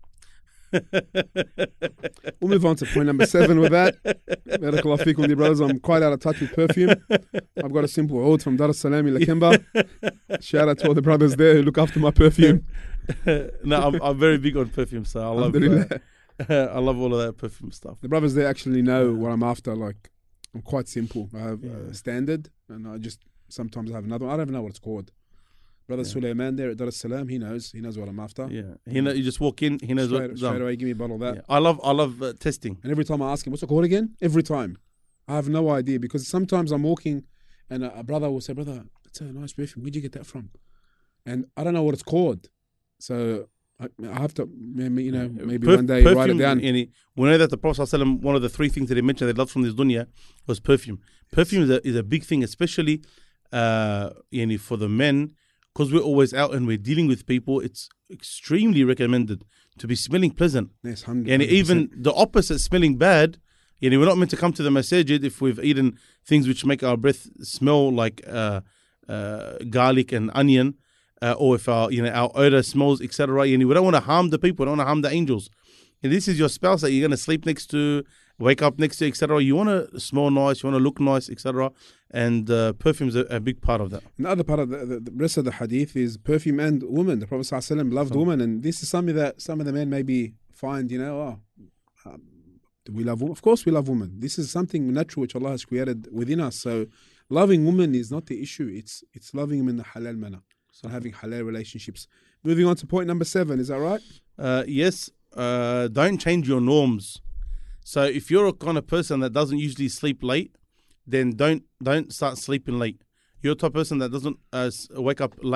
We'll move on to point number seven with that. Barakallahu feekum, dear brothers. I'm quite out of touch with perfume. I've got a simple oud from Dar es Salaam in Lakemba. Shout out to all the brothers there who look after my perfume. No, I'm, I'm very big on perfume, so I love uh, I love all of that perfume stuff. The brothers there actually know what I'm after. Like, I'm quite simple. I have yeah. a standard, and I just sometimes have another one. I don't even know what it's called. Brother yeah. Sulaiman there at Dar es Salaam, he knows. He knows what I'm after. Yeah, he know, you just walk in, he knows straight, what. Straight away, give me a bottle of that. Yeah. I love, I love uh, testing. And every time I ask him, what's it called again? Every time, I have no idea because sometimes I'm walking, and a, a brother will say, "Brother, it's a nice perfume. Where'd you get that from?" And I don't know what it's called, so I, I have to, you know, maybe per- one day perfume, write it down. Any, we know that the Prophet ﷺ, one of the three things that he mentioned that he loved from this dunya was perfume. Perfume is a, is a big thing, especially uh, any for the men. Because we're always out and we're dealing with people, it's extremely recommended to be smelling pleasant. Yes, and even the opposite, smelling bad. You know, we're not meant to come to the masjid if we've eaten things which make our breath smell like uh, uh, garlic and onion, uh, or if our you know our odor smells, et cetera. You know, we don't want to harm the people, we don't want to harm the angels. And this is your spouse that you're going to sleep next to, wake up next to, et cetera. You want to smell nice, you want to look nice, et cetera. And uh, perfume is a, a big part of that. The other part of the, the, the rest of the hadith is perfume and women. The Prophet ﷺ loved so, women, and this is something that some of the men maybe find, you know, oh, um, do we love women? Of course we love women. This is something natural which Allah has created within us. So loving women is not the issue. It's it's loving them in the halal manner. So having halal relationships. Moving on to point number seven, is that right? Uh, yes. Uh, don't change your norms. So if you're a kind of person that doesn't usually sleep late, then don't don't start sleeping late. You're a type of person that doesn't uh, wake up late,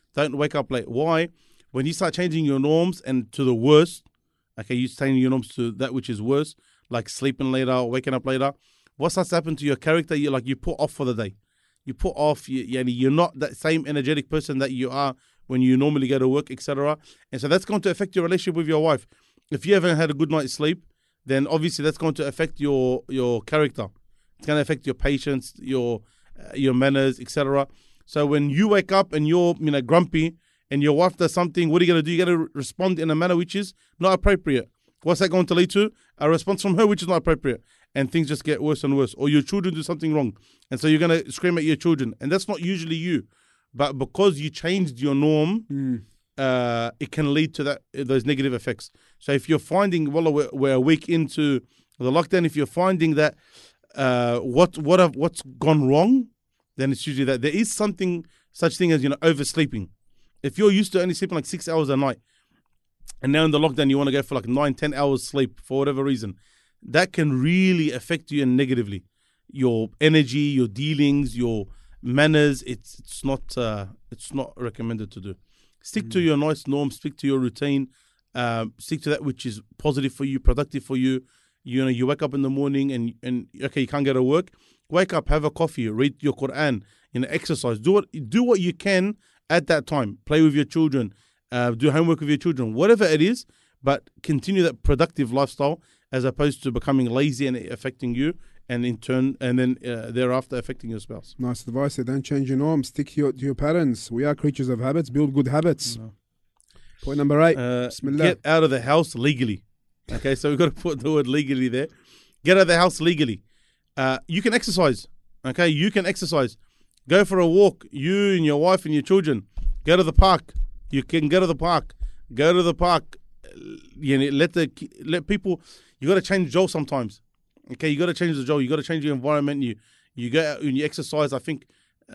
Don't wake up late. Why? When you start changing your norms and to the worst, okay, you changing your norms to that which is worse, like sleeping later or waking up later, what starts to happen to your character? You like you put off for the day. You put off. You, you're not that same energetic person that you are when you normally go to work, et cetera. And so that's going to affect your relationship with your wife. If you haven't had a good night's sleep, then obviously that's going to affect your your character. It's going to affect your patience, your uh, your manners, et cetera. So when you wake up and you're you know grumpy and your wife does something, what are you going to do? You're going to respond in a manner which is not appropriate. What's that going to lead to? A response from her which is not appropriate. And things just get worse and worse. Or your children do something wrong. And so you're going to scream at your children. And that's not usually you. But because you changed your norm, Mm. uh, it can lead to that those negative effects. So if you're finding, well, we're, we're a week into the lockdown, if you're finding that uh, what what have, what's gone wrong, then it's usually that there is something, such thing as, you know, oversleeping. If you're used to only sleeping like six hours a night, and now in the lockdown you want to go for like nine, ten hours sleep for whatever reason, that can really affect you negatively. Your energy, your dealings, your manners, it's it's not uh, it's not recommended to do. Stick mm. to your nice norms, stick to your routine, um, stick to that which is positive for you, productive for you. You know, you wake up in the morning and and okay, you can't go to work. Wake up, have a coffee, read your Quran, you know, exercise. Do what do what you can at that time. Play with your children, uh, do homework with your children, whatever it is. But continue that productive lifestyle as opposed to becoming lazy and affecting you, and in turn, and then uh, thereafter affecting your spouse. Nice advice. There. Don't change your norms. Stick to your, to your patterns. We are creatures of habits. Build good habits. No. Point number eight. Uh, Bismillah. get out of the house legally. Okay, so we've got to put the word legally there. Get out of the house legally. Uh, you can exercise. Okay, you can exercise. Go for a walk. You and your wife and your children. Go to the park. You can go to the park. Go to the park. You know, let the let people. You got to change Joel sometimes. Okay, you got to change the Joel. You got to change your environment. You you go out and you exercise. I think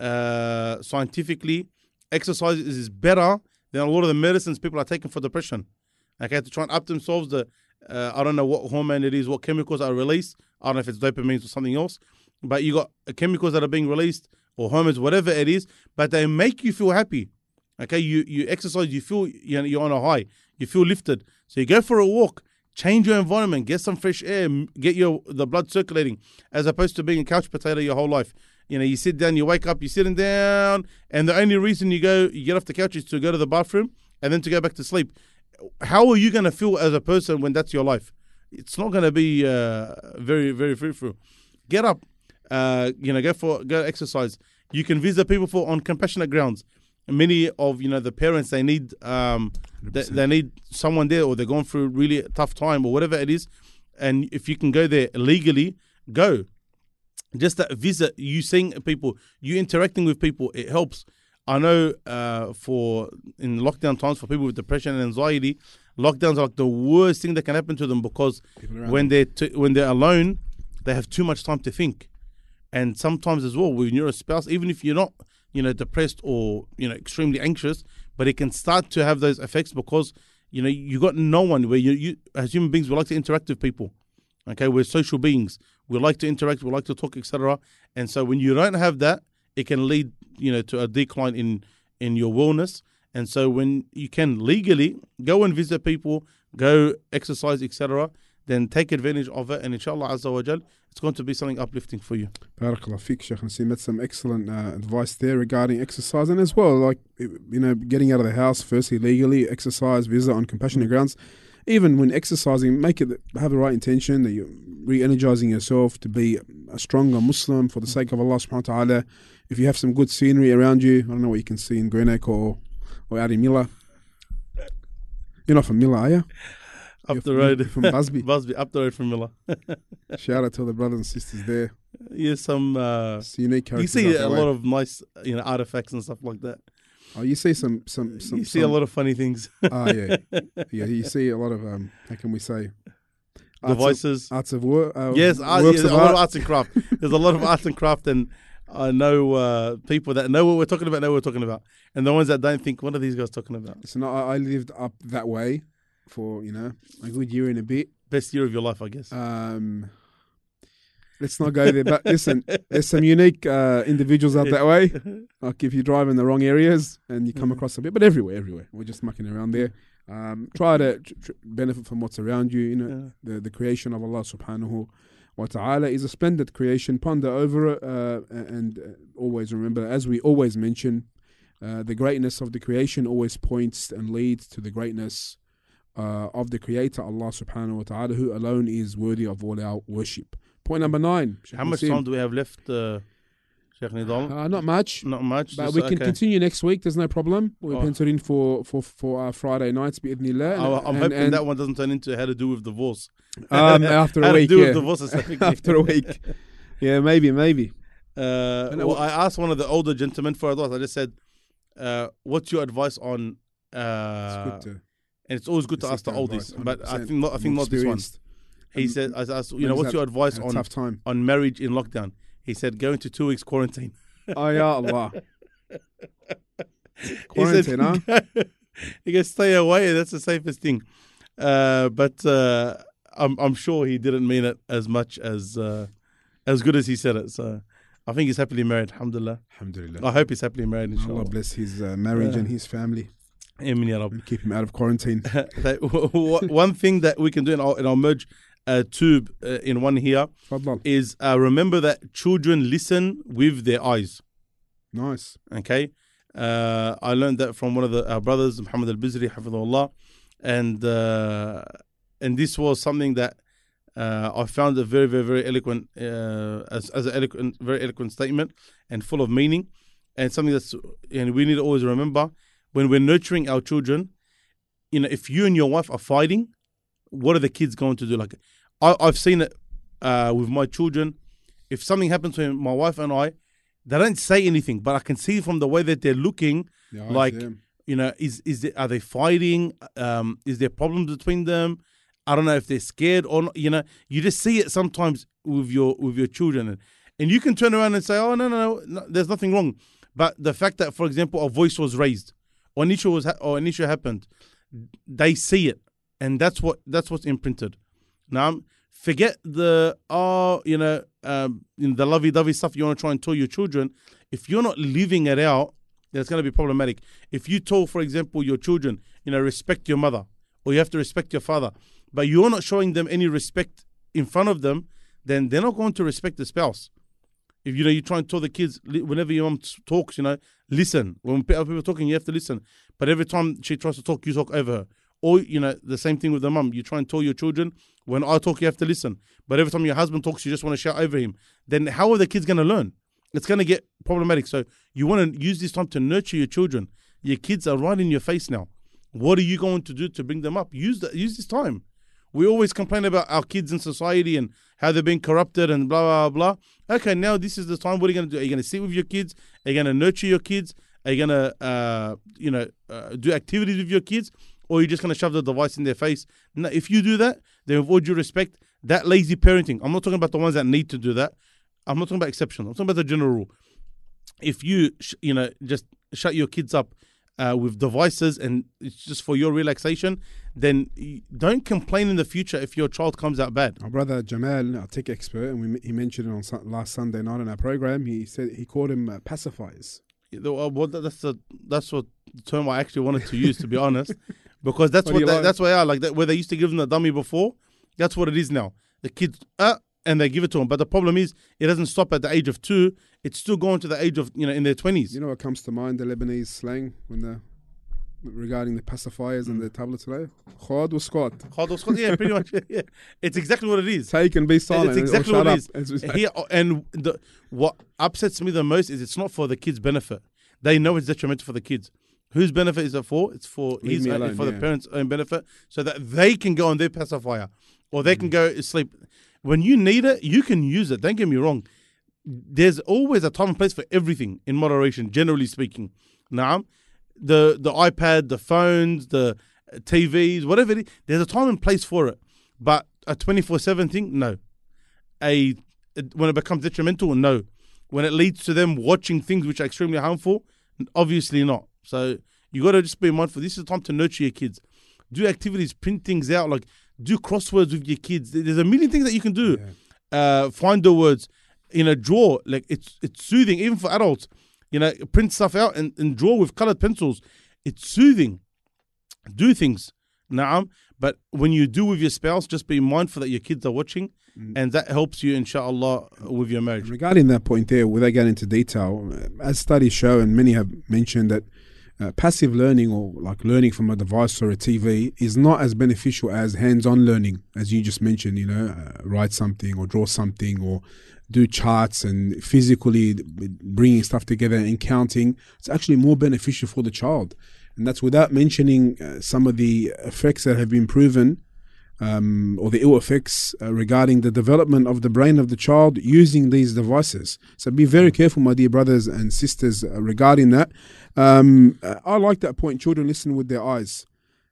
uh, scientifically, exercise is better than a lot of the medicines people are taking for depression. Okay, to try and up themselves. The uh, I don't know what hormone it is, what chemicals are released. I don't know if it's dopamine or something else. But you got chemicals that are being released or hormones, whatever it is. But they make you feel happy. Okay, you you exercise. You feel you know, you're on a high. You feel lifted. So you go for a walk. Change your environment, get some fresh air, get your the blood circulating, as opposed to being a couch potato your whole life. You know, you sit down, you wake up, you're sitting down, and the only reason you go, you get off the couch is to go to the bathroom and then to go back to sleep. How are you going to feel as a person when that's your life? It's not going to be uh, very, very fruitful. Get up, uh, you know, go for go exercise. You can visit people for on compassionate grounds. Many of you know the parents they need um they, they need someone there, or they're going through really tough time or whatever it is, and if you can go there legally, go. Just that visit, you seeing people, you interacting with people, it helps. I know uh, for in lockdown times for people with depression and anxiety, lockdowns are like the worst thing that can happen to them because when they're t- when they're alone, they have too much time to think, and sometimes as well when you're a spouse, even if you're not you know, depressed or, you know, extremely anxious, but it can start to have those effects because, you know, you got no one where you, you as human beings, we like to interact with people. Okay, we're social beings. We like to interact, we like to talk, et cetera. And so when you don't have that, it can lead, you know, to a decline in, in your wellness. And so when you can legally go and visit people, go exercise, et cetera, then take advantage of it, and inshallah azza wa jal, it's going to be something uplifting for you. Barakallah feek, Sheikh Naseem. That's some excellent uh, advice there regarding exercise, and as well, like, you know, getting out of the house, firstly legally, exercise, visit on compassionate grounds. Even when exercising, make it have the right intention, that you're re-energizing yourself to be a stronger Muslim for the sake of Allah subhanahu wa ta'ala. If you have some good scenery around you, I don't know what you can see in Greenacre or, or out in Miller. You're not from Miller, are you? Up You're the from, road. from Busby. Busby, up the road from Miller. Shout out to all the brothers and sisters there. Yeah, some uh, It's unique you characters. see out a that way. lot of nice, you know, artifacts and stuff like that. Oh, you see some some some. you see some, a lot of funny things. Ah, yeah, yeah. You see a lot of um. How can we say? Arts Devices. Of, arts of work. Uh, yes, art, works yeah, of a lot art. of arts and craft. There's a lot of arts and craft, and I know uh, people that know what we're talking about, know what we're talking about, and the ones that don't think, what are these guys talking about? So no, I, I lived up that way for you know a good year and a bit. Best year of your life, I guess. Um, let's not go there. But listen, there's some unique uh, individuals out that way. Like if you drive in the wrong areas and you come across a bit, but everywhere, everywhere. We're just mucking around there. Um, try to tr- tr- benefit from what's around you. You know, Yeah. the, the creation of Allah subhanahu wa ta'ala is a splendid creation. Ponder over it uh, and uh, always remember, as we always mention, uh, the greatness of the creation always points and leads to the greatness uh, of the Creator, Allah subhanahu wa ta'ala, who alone is worthy of all our worship. Point number nine. Sheikh How much Nassim. time do we have left, uh, Sheikh Nidal? Uh, not much. Not much. But just- we can okay. continue next week. There's no problem. We'll Oh. pencil in for for for our Friday nights. Bi'idhnillah. I- I'm And- hoping and, that one doesn't turn into how to do with divorce. um, after how a to week. do Yeah. with divorce specifically. After a week. Yeah, maybe, maybe. Uh, I know well, what- I asked one of the older gentlemen for advice. I just said, uh, "What's your advice on?" It's Uh, good to and it's always good to seek ask the that oldest, advice, but I one hundred percent. think not. I think More not this one. experienced. He Um, said, "I asked, you when know, is what's that? your advice Had a on tough time. on marriage in lockdown?" He said, "Go into two weeks quarantine." Oh, ya Allah. He Quarantine, huh? said, "You can stay away. That's the safest thing." Uh, but uh, I'm I'm sure he didn't mean it as much as uh, as good as he said it. So I think he's happily married. Alhamdulillah. Alhamdulillah. I hope he's happily married. Allah Inshallah. bless his uh, marriage Yeah. and his family Amen, ya Rab. and keep him out of quarantine. That- w- w- one thing that we can do, and I'll, and I'll merge uh, two uh, in one here, Fadlal. is uh, remember that children listen with their eyes. Nice. Okay, uh, I learned that from one of the, our brothers, Muhammad al-Bizri, hafidhullah, and uh, and this was something that uh, I found a very, very, very eloquent, uh, as as an eloquent, very eloquent statement and full of meaning, and something that's, and we need to always remember when we're nurturing our children. You know, if you and your wife are fighting, what are the kids going to do? Like, I, I've seen it uh, with my children. If something happens to my wife and I, they don't say anything, but I can see from the way that they're looking, Yeah, like, yeah. you know, is is there, are they fighting? Um, is there problems between them? I don't know if they're scared or not. You know, you just see it sometimes with your with your children, and, and you can turn around and say, "Oh no, no, no, no, there's nothing wrong." But the fact that, for example, a voice was raised, or an issue was ha- or an issue happened, they see it, and that's what that's what's imprinted. Now, forget the oh, you know, um, you know, the lovey-dovey stuff you want to try and tell your children. If you're not living it out, that's going to be problematic. If you told, for example, your children, you know, respect your mother, or you have to respect your father, but you're not showing them any respect in front of them, then they're not going to respect the spouse. If you know you try and tell the kids, li- whenever your mom t- talks, you know, listen. When pe- other people are talking, you have to listen. But every time she tries to talk, you talk over her. Or, you know, the same thing with the mum. You try and tell your children, when I talk, you have to listen. But every time your husband talks, you just want to shout over him. Then how are the kids going to learn? It's going to get problematic. So you want to use this time to nurture your children. Your kids are right in your face now. What are you going to do to bring them up? Use the, use this time. We always complain about our kids in society and how they're being corrupted and blah, blah, blah. Okay, now this is the time. What are you going to do? Are you going to sit with your kids? Are you going to nurture your kids? Are you going to, uh, you know, uh, do activities with your kids? Or are you just going to shove the device in their face? No, if you do that, then with all due respect, that lazy parenting, I'm not talking about the ones that need to do that. I'm not talking about exceptions. I'm talking about the general rule. If you, sh- you know, just shut your kids up uh, with devices and it's just for your relaxation, then y- don't complain in the future if your child comes out bad. Our brother Jamal, our tech expert, and we, he mentioned it on su- last Sunday night on our program. He said he called him uh, pacifiers. Well, well, that's the that's what the term I actually wanted to use, to be honest, because that's What what, do you they, like? that's why I like that. Where they used to give them the dummy before, that's what it is now. The kids, uh, and they give it to them. But the problem is, it doesn't stop at the age of two. It's still going to the age of, you know, in their twenties. You know what comes to mind, the Lebanese slang when the regarding the pacifiers and the tablets today? Khad wa squat. Yeah, pretty much. Yeah, it's exactly what it is. Take and be silent. It's exactly or shut what it up, is. as we say. Here, and the, what upsets me the most is it's not for the kids' benefit. They know it's detrimental for the kids. Whose benefit is it for? It's for Leave his me own, alone, for the yeah. parents' own benefit, so that they can go on their pacifier or they can go sleep. When you need it, you can use it. Don't get me wrong. There's always a time and place for everything in moderation, generally speaking. Now, the the iPad, the phones, the T Vs, whatever it is, there's a time and place for it. But a twenty-four seven thing, no. A when it becomes detrimental, no. When it leads to them watching things which are extremely harmful, obviously not. So you got to just be mindful. This is the time to nurture your kids. Do activities, print things out, like do crosswords with your kids. There's a million things that you can do. Yeah. uh, find the words in a drawer. Like it's it's soothing, even for adults. You know, print stuff out and, and draw with colored pencils. It's soothing. Do things, na'am. But when you do with your spouse, just be mindful that your kids are watching, mm. and that helps you, inshallah, with your marriage. Regarding that point there, without getting into detail, as studies show, and many have mentioned that uh, passive learning, or like learning from a device or a T V, is not as beneficial as hands-on learning, as you just mentioned. You know, uh, write something or draw something or do charts and physically bringing stuff together and counting. It's actually more beneficial for the child. And that's without mentioning uh, some of the effects that have been proven, um, or the ill effects uh, regarding the development of the brain of the child using these devices. So be very careful, my dear brothers and sisters, uh, regarding that. Um, I like that point. Children listen with their eyes.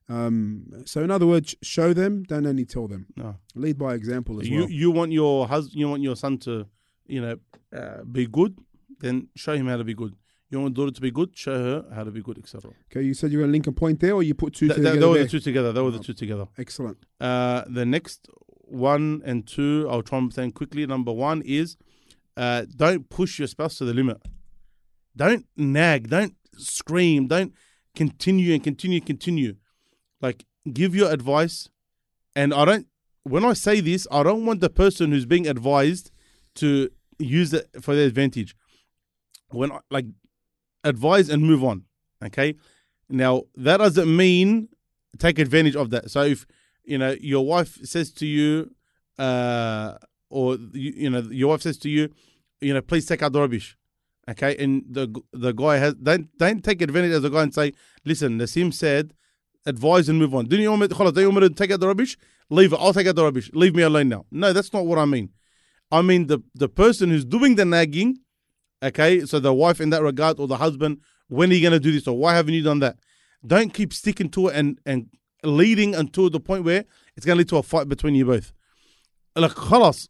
Um, so in other words, show them, don't only tell them. No. Lead by example as you, well. You want your husband, you want your son to, you know, uh, be good, then show him how to be good. You want daughter to be good, show her how to be good, et cetera. Okay, you said you're going to link a point there, or you put two Th- together? They were there? the two together. They were the two together. Excellent. Uh, the next one and two, I'll try and say quickly. Number one is uh, don't push your spouse to the limit. Don't nag. Don't scream. Don't continue and continue and continue. Like, give your advice. And I don't, when I say this, I don't want the person who's being advised to use it for their advantage. When I, like, advise and move on. Okay. Now that doesn't mean take advantage of that. So if you know your wife says to you, uh, or you, you know your wife says to you, you know, please take out the rubbish. Okay, and the the guy has don't don't take advantage of the guy and say, listen, Nassim said, advise and move on. Didn't you want me to, don't you want me to take out the rubbish? Leave it. I'll take out the rubbish. Leave me alone now. No, that's not what I mean. I mean the the person who's doing the nagging. Okay, so the wife in that regard, or the husband, when are you going to do this, or why haven't you done that? Don't keep sticking to it and, and leading until the point where it's going to lead to a fight between you both. Like, khalas,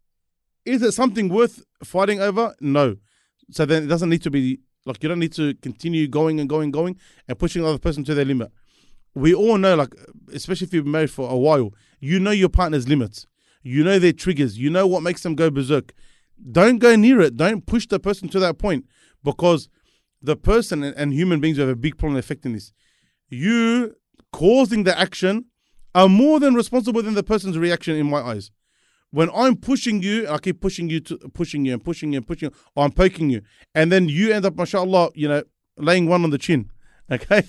is it something worth fighting over? No. So then it doesn't need to be, like, you don't need to continue going and going and going and pushing the other person to their limit. We all know, like, especially if you've been married for a while, you know your partner's limits. You know their triggers. You know what makes them go berserk. Don't go near it. Don't push the person to that point, because the person and, and human beings have a big problem affecting this. You causing the action are more than responsible than the person's reaction in my eyes. When I'm pushing you, I keep pushing you to pushing you and pushing you and pushing you, or I'm poking you, and then you end up, mashallah, you know, laying one on the chin. Okay,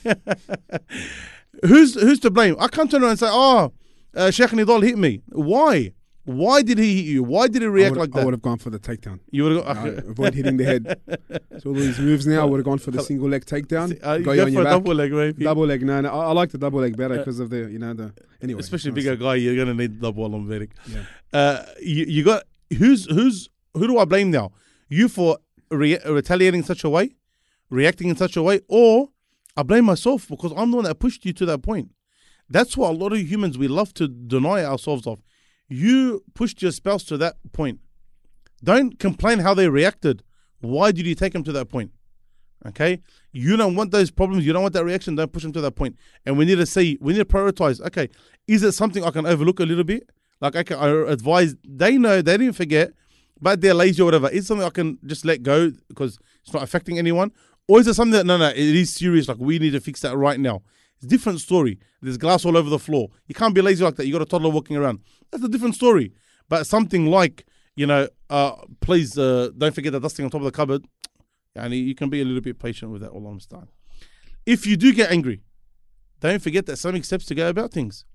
who's who's to blame? I can't turn around and say, "Oh, uh, Sheikh Nidal hit me." Why? Why did he hit you? Why did he react like that? I would have gone for the takedown. You would have uh, avoid hitting the head. So all these moves now, I would have gone for the single leg takedown. Uh, go you on go your for back. double leg, maybe. Double leg. No, no, I, I like the double leg better because of the, you know, the anyway. Especially nice. bigger guy, you're gonna need double on medic. Yeah. Uh, you, you got who's who's who do I blame now? You for re- retaliating in such a way, reacting in such a way, or I blame myself because I'm the one that pushed you to that point. That's what a lot of humans, we love to deny ourselves of. You pushed your spouse to that point. Don't complain how they reacted. Why did you take them to that point? Okay? You don't want those problems. You don't want that reaction. Don't push them to that point. And we need to see, we need to prioritize. Okay, is it something I can overlook a little bit? Like, okay, I advise, they know, they didn't forget, but they're lazy or whatever. Is it something I can just let go because it's not affecting anyone? Or is it something that, no, no, it is serious. Like, we need to fix that right now. It's a different story. There's glass all over the floor. You can't be lazy like that. You got a toddler walking around. That's a different story. But something like, you know, uh, please uh, don't forget the dusting on top of the cupboard. And you can be a little bit patient with that. All I'm saying. If you do get angry, don't forget that Islamic steps to go about things.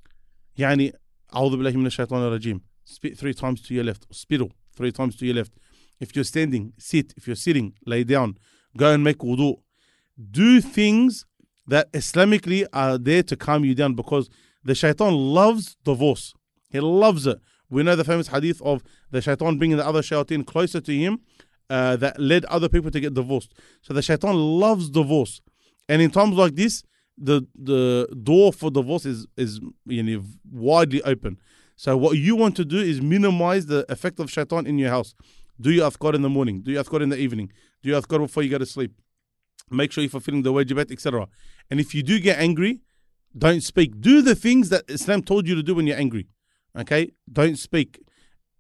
Yani, أعوذ بالله من الشيطان الرجيم. Spit three times to your left. Spittle three times to your left. If you're standing, sit. If you're sitting, lay down. Go and make wudu. Do things that Islamically are there to calm you down, because the shaitan loves divorce. He loves it. We know the famous hadith of the shaitan bringing the other shayateen closer to him uh, that led other people to get divorced. So the shaitan loves divorce. And in times like this, the the door for divorce is, is you know, widely open. So what you want to do is minimize the effect of shaitan in your house. Do your adhkar in the morning. Do your adhkar in the evening. Do your adhkar before you go to sleep. Make sure you're fulfilling the wajibat, et cetera. And if you do get angry, don't speak. Do the things that Islam told you to do when you're angry. Okay? Don't speak.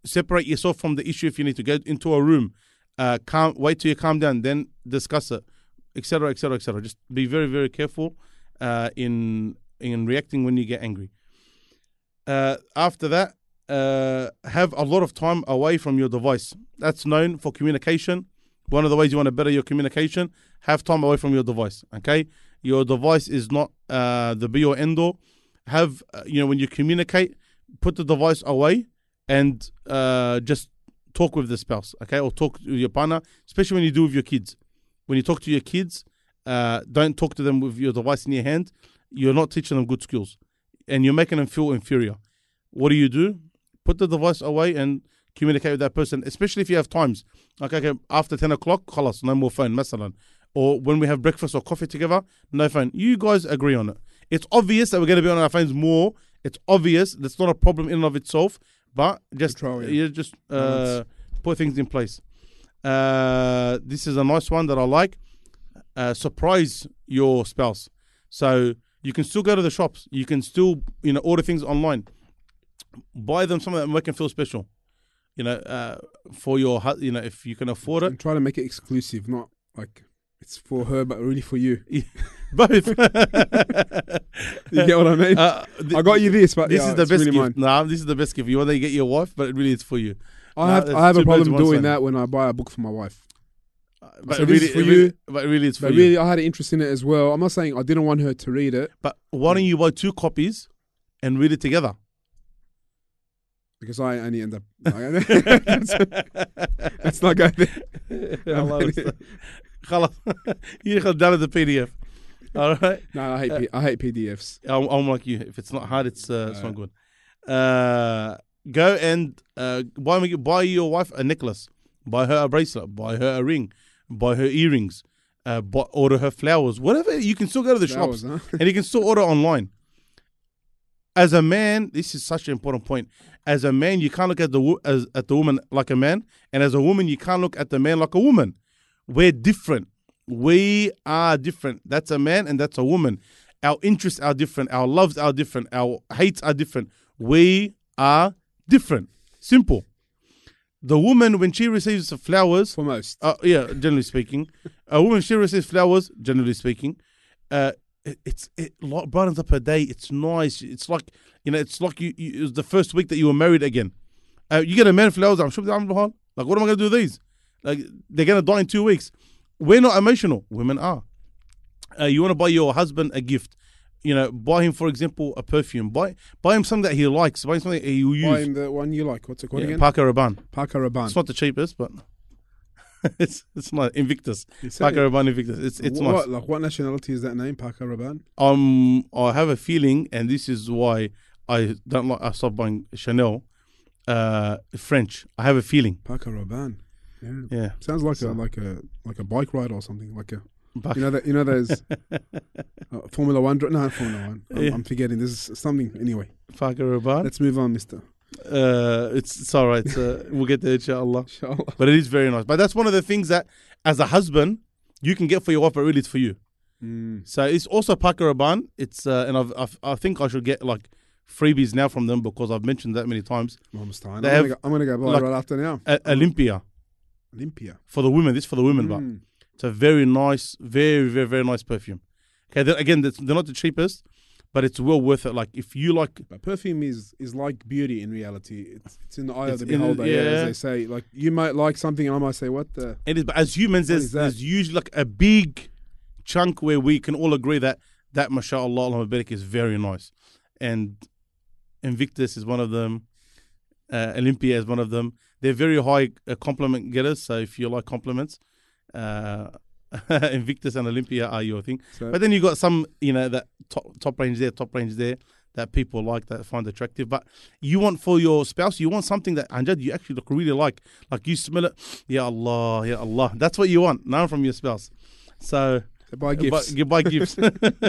separate yourself from the issue if you need to go into a room. Uh, calm, wait till you calm down, then discuss it, et cetera, et cetera, et cetera. Just be very, very careful uh, in in reacting when you get angry. Uh, after that, uh, have a lot of time away from your device. That's known for communication. One of the ways you want to better your communication, have time away from your device. Okay, your device is not uh, the be or end all. Have uh, you know when you communicate, put the device away and uh, just talk with the spouse, okay, or talk with your partner, especially when you do with your kids. When you talk to your kids, uh, don't talk to them with your device in your hand. You're not teaching them good skills, and you're making them feel inferior. What do you do? Put the device away and communicate with that person, especially if you have times. Like, okay, after ten o'clock, khalas, no more phone, masalan. Or when we have breakfast or coffee together, no phone. You guys agree on it. It's obvious that we're going to be on our phones more. It's obvious. That's not a problem in and of itself. But just Control, yeah. you just uh, put things in place. Uh, this is a nice one that I like. Uh, surprise your spouse. So you can still go to the shops. You can still you know order things online. Buy them something that make them feel special. You know, uh, for your hu- you know if you can afford it. And try to make it exclusive, not like it's for her, but really for you. Both. You get what I mean? Uh, th- I got you this, but This yeah, is the it's best really gift. mine. Nah, this is the best gift. You want to get your wife, but really it's for you. I Nah, have there's I have a two birds problem with one doing stone. that when I buy a book for my wife. But So really, this is for really- you, but really it's for But you. really, I had an interest in it as well. I'm not saying I didn't want her to read it But why don't you buy two copies and read it together? because I only end up. Let's not go there. Allah, خلاص. You can download the P D F. All right. No, I hate P- I hate P D Fs. I'm, I'm like you. If it's not hard, it's uh, it's Uh, not good. Uh, go and uh, buy me, buy your wife a necklace. Buy her a bracelet. Buy her a ring. Buy her earrings. Uh, buy, order her flowers. Whatever. You can still go to the shops Flowers, huh? and you can still order online. As a man, this is such an important point. As a man, you can't look at the wo- as at the woman like a man, and as a woman, you can't look at the man like a woman. We're different. We are different. That's a man and that's a woman. Our interests are different. Our loves are different. Our hates are different. We are different. Simple. The woman, when she receives the flowers, For most. uh, yeah, generally speaking, a woman, she receives flowers, generally speaking, uh, it, it's it lo- brightens up her day. It's nice. It's like, you know, it's like you, you, it was the first week that you were married again. Uh, you get a man flowers, I'm sure, like, what am I going to do with these? Like, they're going to die in two weeks. We're not emotional. Women are. Uh, you want to buy your husband a gift. You know, buy him, for example, a perfume. Buy buy him something that he likes. Buy him something that he will use. Buy him the one you like. What's it called Yeah, again? Parker Rabanne. Parker Rabanne. It's not the cheapest, but it's it's not Invictus. You said Parker it. Rabanne Invictus. It's it's what, nice. Like what nationality is that name? Parker Rabanne. Um, I have a feeling, and this is why I don't like. I stopped buying Chanel. Uh, French. I have a feeling. Parker Rabanne. Yeah. Yeah. Sounds like So- a like a like a bike ride or something. Like a But you know that you know those uh, Formula One. dri- No, not Formula One. I'm, Yeah. I'm forgetting. This is something anyway. Parker Rabanne. Let's move on, Mister. Uh, it's it's all right. Uh, we'll get there, inshallah. Inshallah. But it is very nice. But that's one of the things that, as a husband, you can get for your wife, but really it's for you. Mm. So it's also Parker Rabanne. It's uh, and I've, I've I think I should get like freebies now from them because I've mentioned that many times. I'm, I'm, They gonna have, go, I'm gonna go buy like, it right after now. A- Olympia Olympia. for the women. This is for the women, but Mm. it's a very nice, very very very nice perfume. Okay, then, again, that's- they're not the cheapest, but it's well worth it. Like if you like, But perfume is, is like beauty in reality. It's it's in the eye It's of the in the- beholder. Yeah. yeah. as they say. Like you might like something, and I might say, "What the." it is. But as humans, What there's is that? there's usually like a big chunk where we can all agree that that mashallah Allah barik is very nice, and Invictus is one of them. Uh, Olympia is one of them. They're very high uh, compliment getters. So if you like compliments, uh, Invictus and Olympia are your thing. So, But then you got some, you know, that top top range there, top range there that people like, that find attractive. But you want for your spouse, you want something that Anjad you actually look really like. Like you smell it, ya Allah, ya Allah. That's what you want now from your spouse. So so buy gifts. Buy, buy gifts.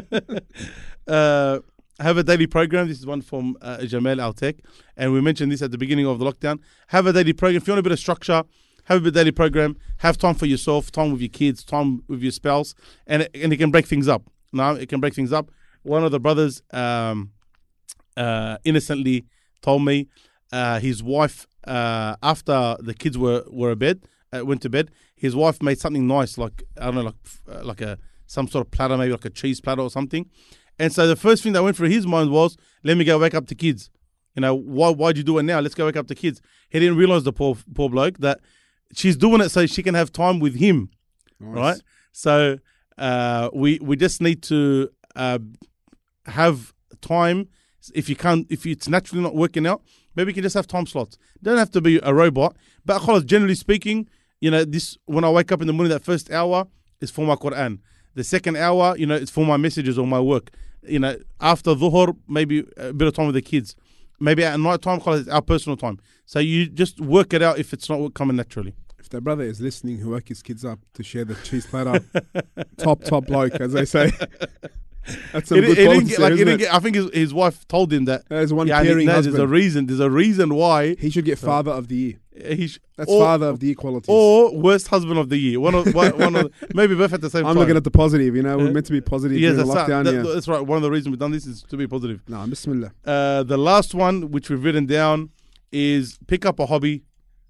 uh, have a daily program. This is one from uh, Jamal Al-Tek. And we mentioned this at the beginning of the lockdown. Have a daily program. If you want a bit of structure, have a bit of daily program. Have time for yourself, time with your kids, time with your spouse. And it, and it can break things up. Now, it can break things up. One of the brothers um, uh, innocently told me, uh, his wife, uh, after the kids were were abed, uh, went to bed, his wife made something nice, like I don't know, like uh, like a some sort of platter, maybe like a cheese platter or something. And so the first thing that went through his mind was, let me go wake up the kids. You know, why why'd you do it now? Let's go wake up the kids. He didn't realize, the poor poor bloke, that she's doing it so she can have time with him, Nice. right? So uh, we we just need to uh, have time. If you can't, if it's naturally not working out, maybe you can just have time slots. Don't have to be a robot. But khalas, generally speaking, you know, this when I wake up in the morning, that first hour is for my Quran. The second hour, you know, it's for my messages or my work. You know, after dhuhr, maybe a bit of time with the kids. Maybe at night time, khalas, it's our personal time. So you just work it out if it's not coming naturally. If their brother is listening who woke his kids up to share the cheese platter, top, top bloke, as they say. That's some He, good he didn't qualities get, there, like, he isn't didn't it? get, I think his, his wife told him that. There's one Yeah, caring no, there's husband. a reason. There's a reason why He should get father of the year. he. Sh- That's or, father of the year qualities. or worst husband of the year. One of one, one of maybe both at the same I'm time. looking at the positive, you know, we're meant to be positive Yes, during that's, lockdown. that, yeah. that's right. One of the reasons we've done this is to be positive. No, bismillah. Uh, the last one, which we've written down, is pick up a hobby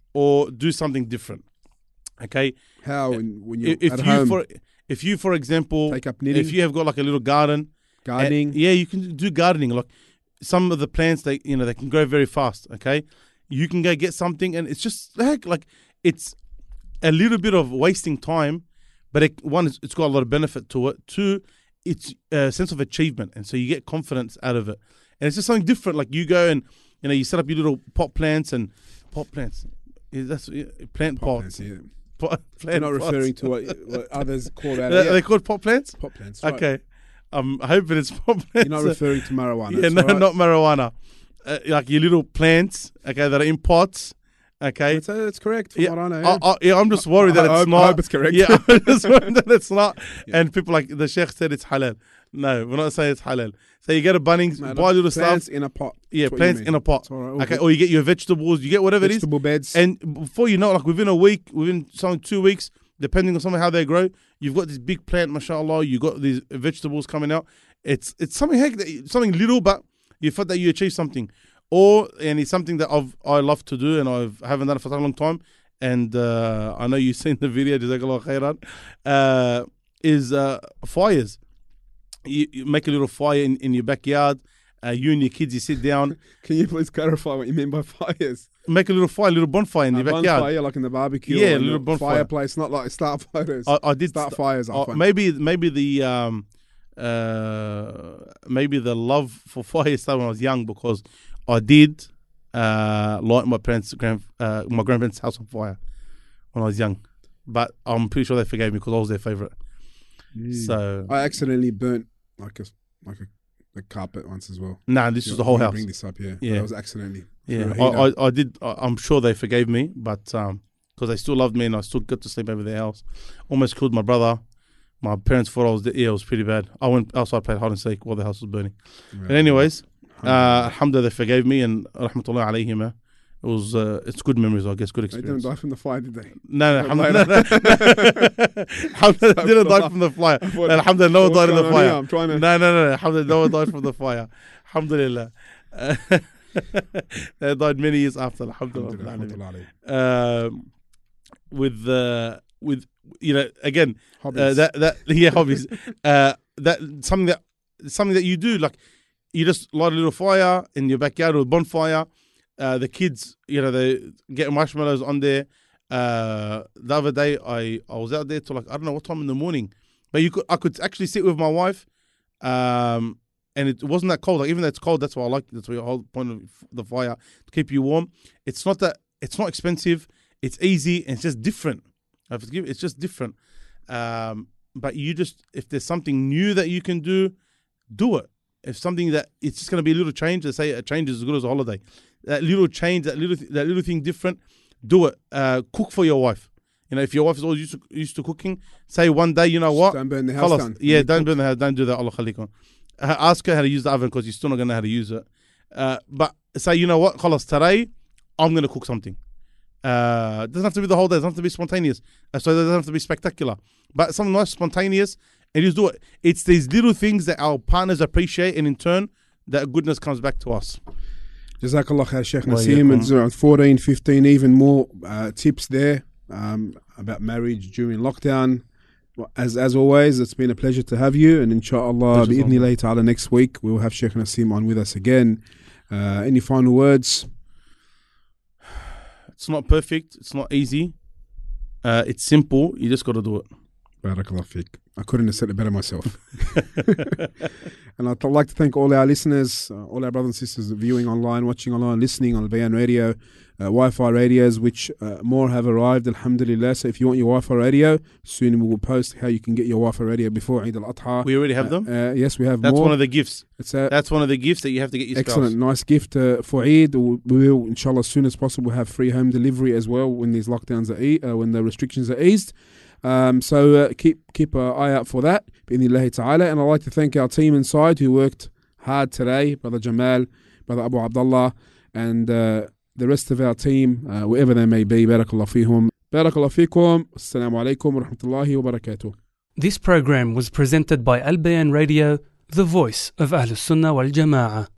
or do something different. Okay, How when, when you're if at you home, for if you for example, take up knitting, if you have got like a little garden, gardening. and- yeah, you can do gardening. Like some of the plants, they you know they can grow very fast. Okay, you can go get something, and it's just heck like it's a little bit of wasting time, but it, one, it's got a lot of benefit to it. Two, it's a sense of achievement, and so you get confidence out of it. And it's just something different. Like you go and you know you set up your little pot plants and pot plants. Yeah, that's yeah, plant Pot pots. plants, yeah. Pot, You're plant not pots. referring to what, what others call that. Are yeah. they called pot plants? Pot plants. Right. Okay, I'm hoping it's pot plants. You're not referring to marijuana. Yeah, It's no, all right. not marijuana. Uh, like your little plants, okay, that are in pots. Okay, That's, uh, that's correct. From yeah, what I know. I, yeah. I, yeah, I'm just worried that I it's hope- not. I hope it's correct. Yeah, I'm just worried that it's not. Yeah. And people like the sheikh said it's halal. No, we're not saying it's halal. So you get a Bunnings, No, buy the little plants stuff. in a pot. Yeah, That's what you plants mean. in a pot. It's all right, all Okay, good. or you get your vegetables, you get whatever it is. Vegetable beds. And before you know, like within a week, within some two weeks, depending on something how they grow, you've got this big plant, mashallah. You got these vegetables coming out. It's it's something heck, that- something little, but you felt that you achieved something. Or and it's something that I've I love to do, and I've haven't done it for such a long time. And uh, I know you've seen the video, Jazakallah khairan, uh, is uh, fires. You, you make a little fire in, in your backyard. Uh, you and your kids, you sit down, Can you please clarify what you mean by fires? make a little fire, a little bonfire in A your backyard. bonfire, like in the barbecue. Yeah, or a in little the bonfire. fireplace, not like start photos. I, I did Start st- fires. uh, I find. maybe maybe the um, uh, maybe the love for fire started when I was young, because I did uh, light my parents' grand, uh, my grandparents' house on fire when I was young, but I'm pretty sure they forgave me because I was their favorite. Mm. So I accidentally burnt like a like a, a carpet once as well. nah, this Yeah, was the whole I'm gonna house. Bring this up, yeah. Yeah. That was accidentally. Yeah, through a I, heater. I, I did. I, I'm sure they forgave me, but um, because they still loved me and I still got to sleep over their house. Almost killed my brother. My parents thought I was the yeah, it was pretty bad. I went outside, played hide and seek while the house was burning. But anyways, uh, alhamdulillah, they forgave me, and rahmatullah alayhima. It was uh, it's good memories, I guess, good They didn't experience. die from the fire, did they? No, no, Like alhamdulillah, alhamdulillah, they didn't die from the fire. What- Alhamdulillah, no one what's died in the going on here? fire. I'm trying to. No, no, no, no. Alhamdulillah, no one died from the fire. Alhamdulillah. Uh, they died many years after. Alhamdulillah. Alhamdulillah, alhamdulillah. Um, with uh, with you know again Hobbies. uh, that that yeah hobbies uh, that something that something that you do, like you just light a little fire in your backyard or a bonfire. Uh, the kids, you know, they get marshmallows on there. Uh, the other day, I, I was out there till like I don't know what time in the morning, but you could I could actually sit with my wife, um, and it wasn't that cold. Like even though it's cold, that's why I like it. That's the whole point of the fire, to keep you warm. It's not that it's not expensive. It's easy and it's just different. I have to give it's just different. Um, but you just if there's something new that you can do, do it. If something that it's just going to be a little change, they say a change is as good as a holiday. That little change, that little th- that little thing different, do it. Uh, cook for your wife. You know, if your wife is always used to, used to cooking, say one day, you know Just what? Don't burn the house Khalas. down. Yeah, You don't cook. burn the house. Don't do that. Allah khalikum. Uh, ask her how to use the oven because you're still not going to know how to use it. Uh, but say, you know what? Khalas, today, I'm going to cook something. Uh, it doesn't have to be the whole day. It doesn't have to be spontaneous. Uh, so it doesn't have to be spectacular. But something nice, spontaneous, and just do it. It's these little things that our partners appreciate, and in turn, that goodness comes back to us. Jazakallah khair, Sheikh Wa Naseem. yakum. It's around fourteen, fifteen, even more uh, tips there um, about marriage during lockdown. Well, As as always, it's been a pleasure to have you. And inshallah, Pleasure's on. bi'idhnillahi ta'ala, next week we'll have Sheikh Naseem on with us again. Uh, any final words? It's not perfect. It's not easy. Uh, it's simple. You just got to do it. Barakallah fiqh. I couldn't have said it better myself. And I'd like to thank all our listeners, uh, all our brothers and sisters viewing online, watching online, listening on Bayan Radio, uh, Wi-Fi radios, which uh, more have arrived, alhamdulillah. So if you want your Wi-Fi radio, soon we will post how you can get your Wi-Fi radio before Eid al-Adha. We already have Uh, them. Uh, yes, we have That's more. one of the gifts. It's a That's one of the gifts that you have to get your excellent, spouse. nice gift uh, for Eid. We will, inshallah, as soon as possible, have free home delivery as well when these lockdowns are e- uh, when the restrictions are eased. Um, so uh, keep keep an eye out for that, bi'idhnillahi ta'ala. And I'd like to thank our team inside who worked hard today, Brother Jamal, Brother Abu Abdullah, and uh, the rest of our team, uh, wherever they may be. Barakallah fihum. Barakallah fikum. Assalamu alaikum wa rahmatullahi wa barakatuh. This program was presented by Al Bayan Radio, the voice of Ahlus Sunnah wal Jama'ah.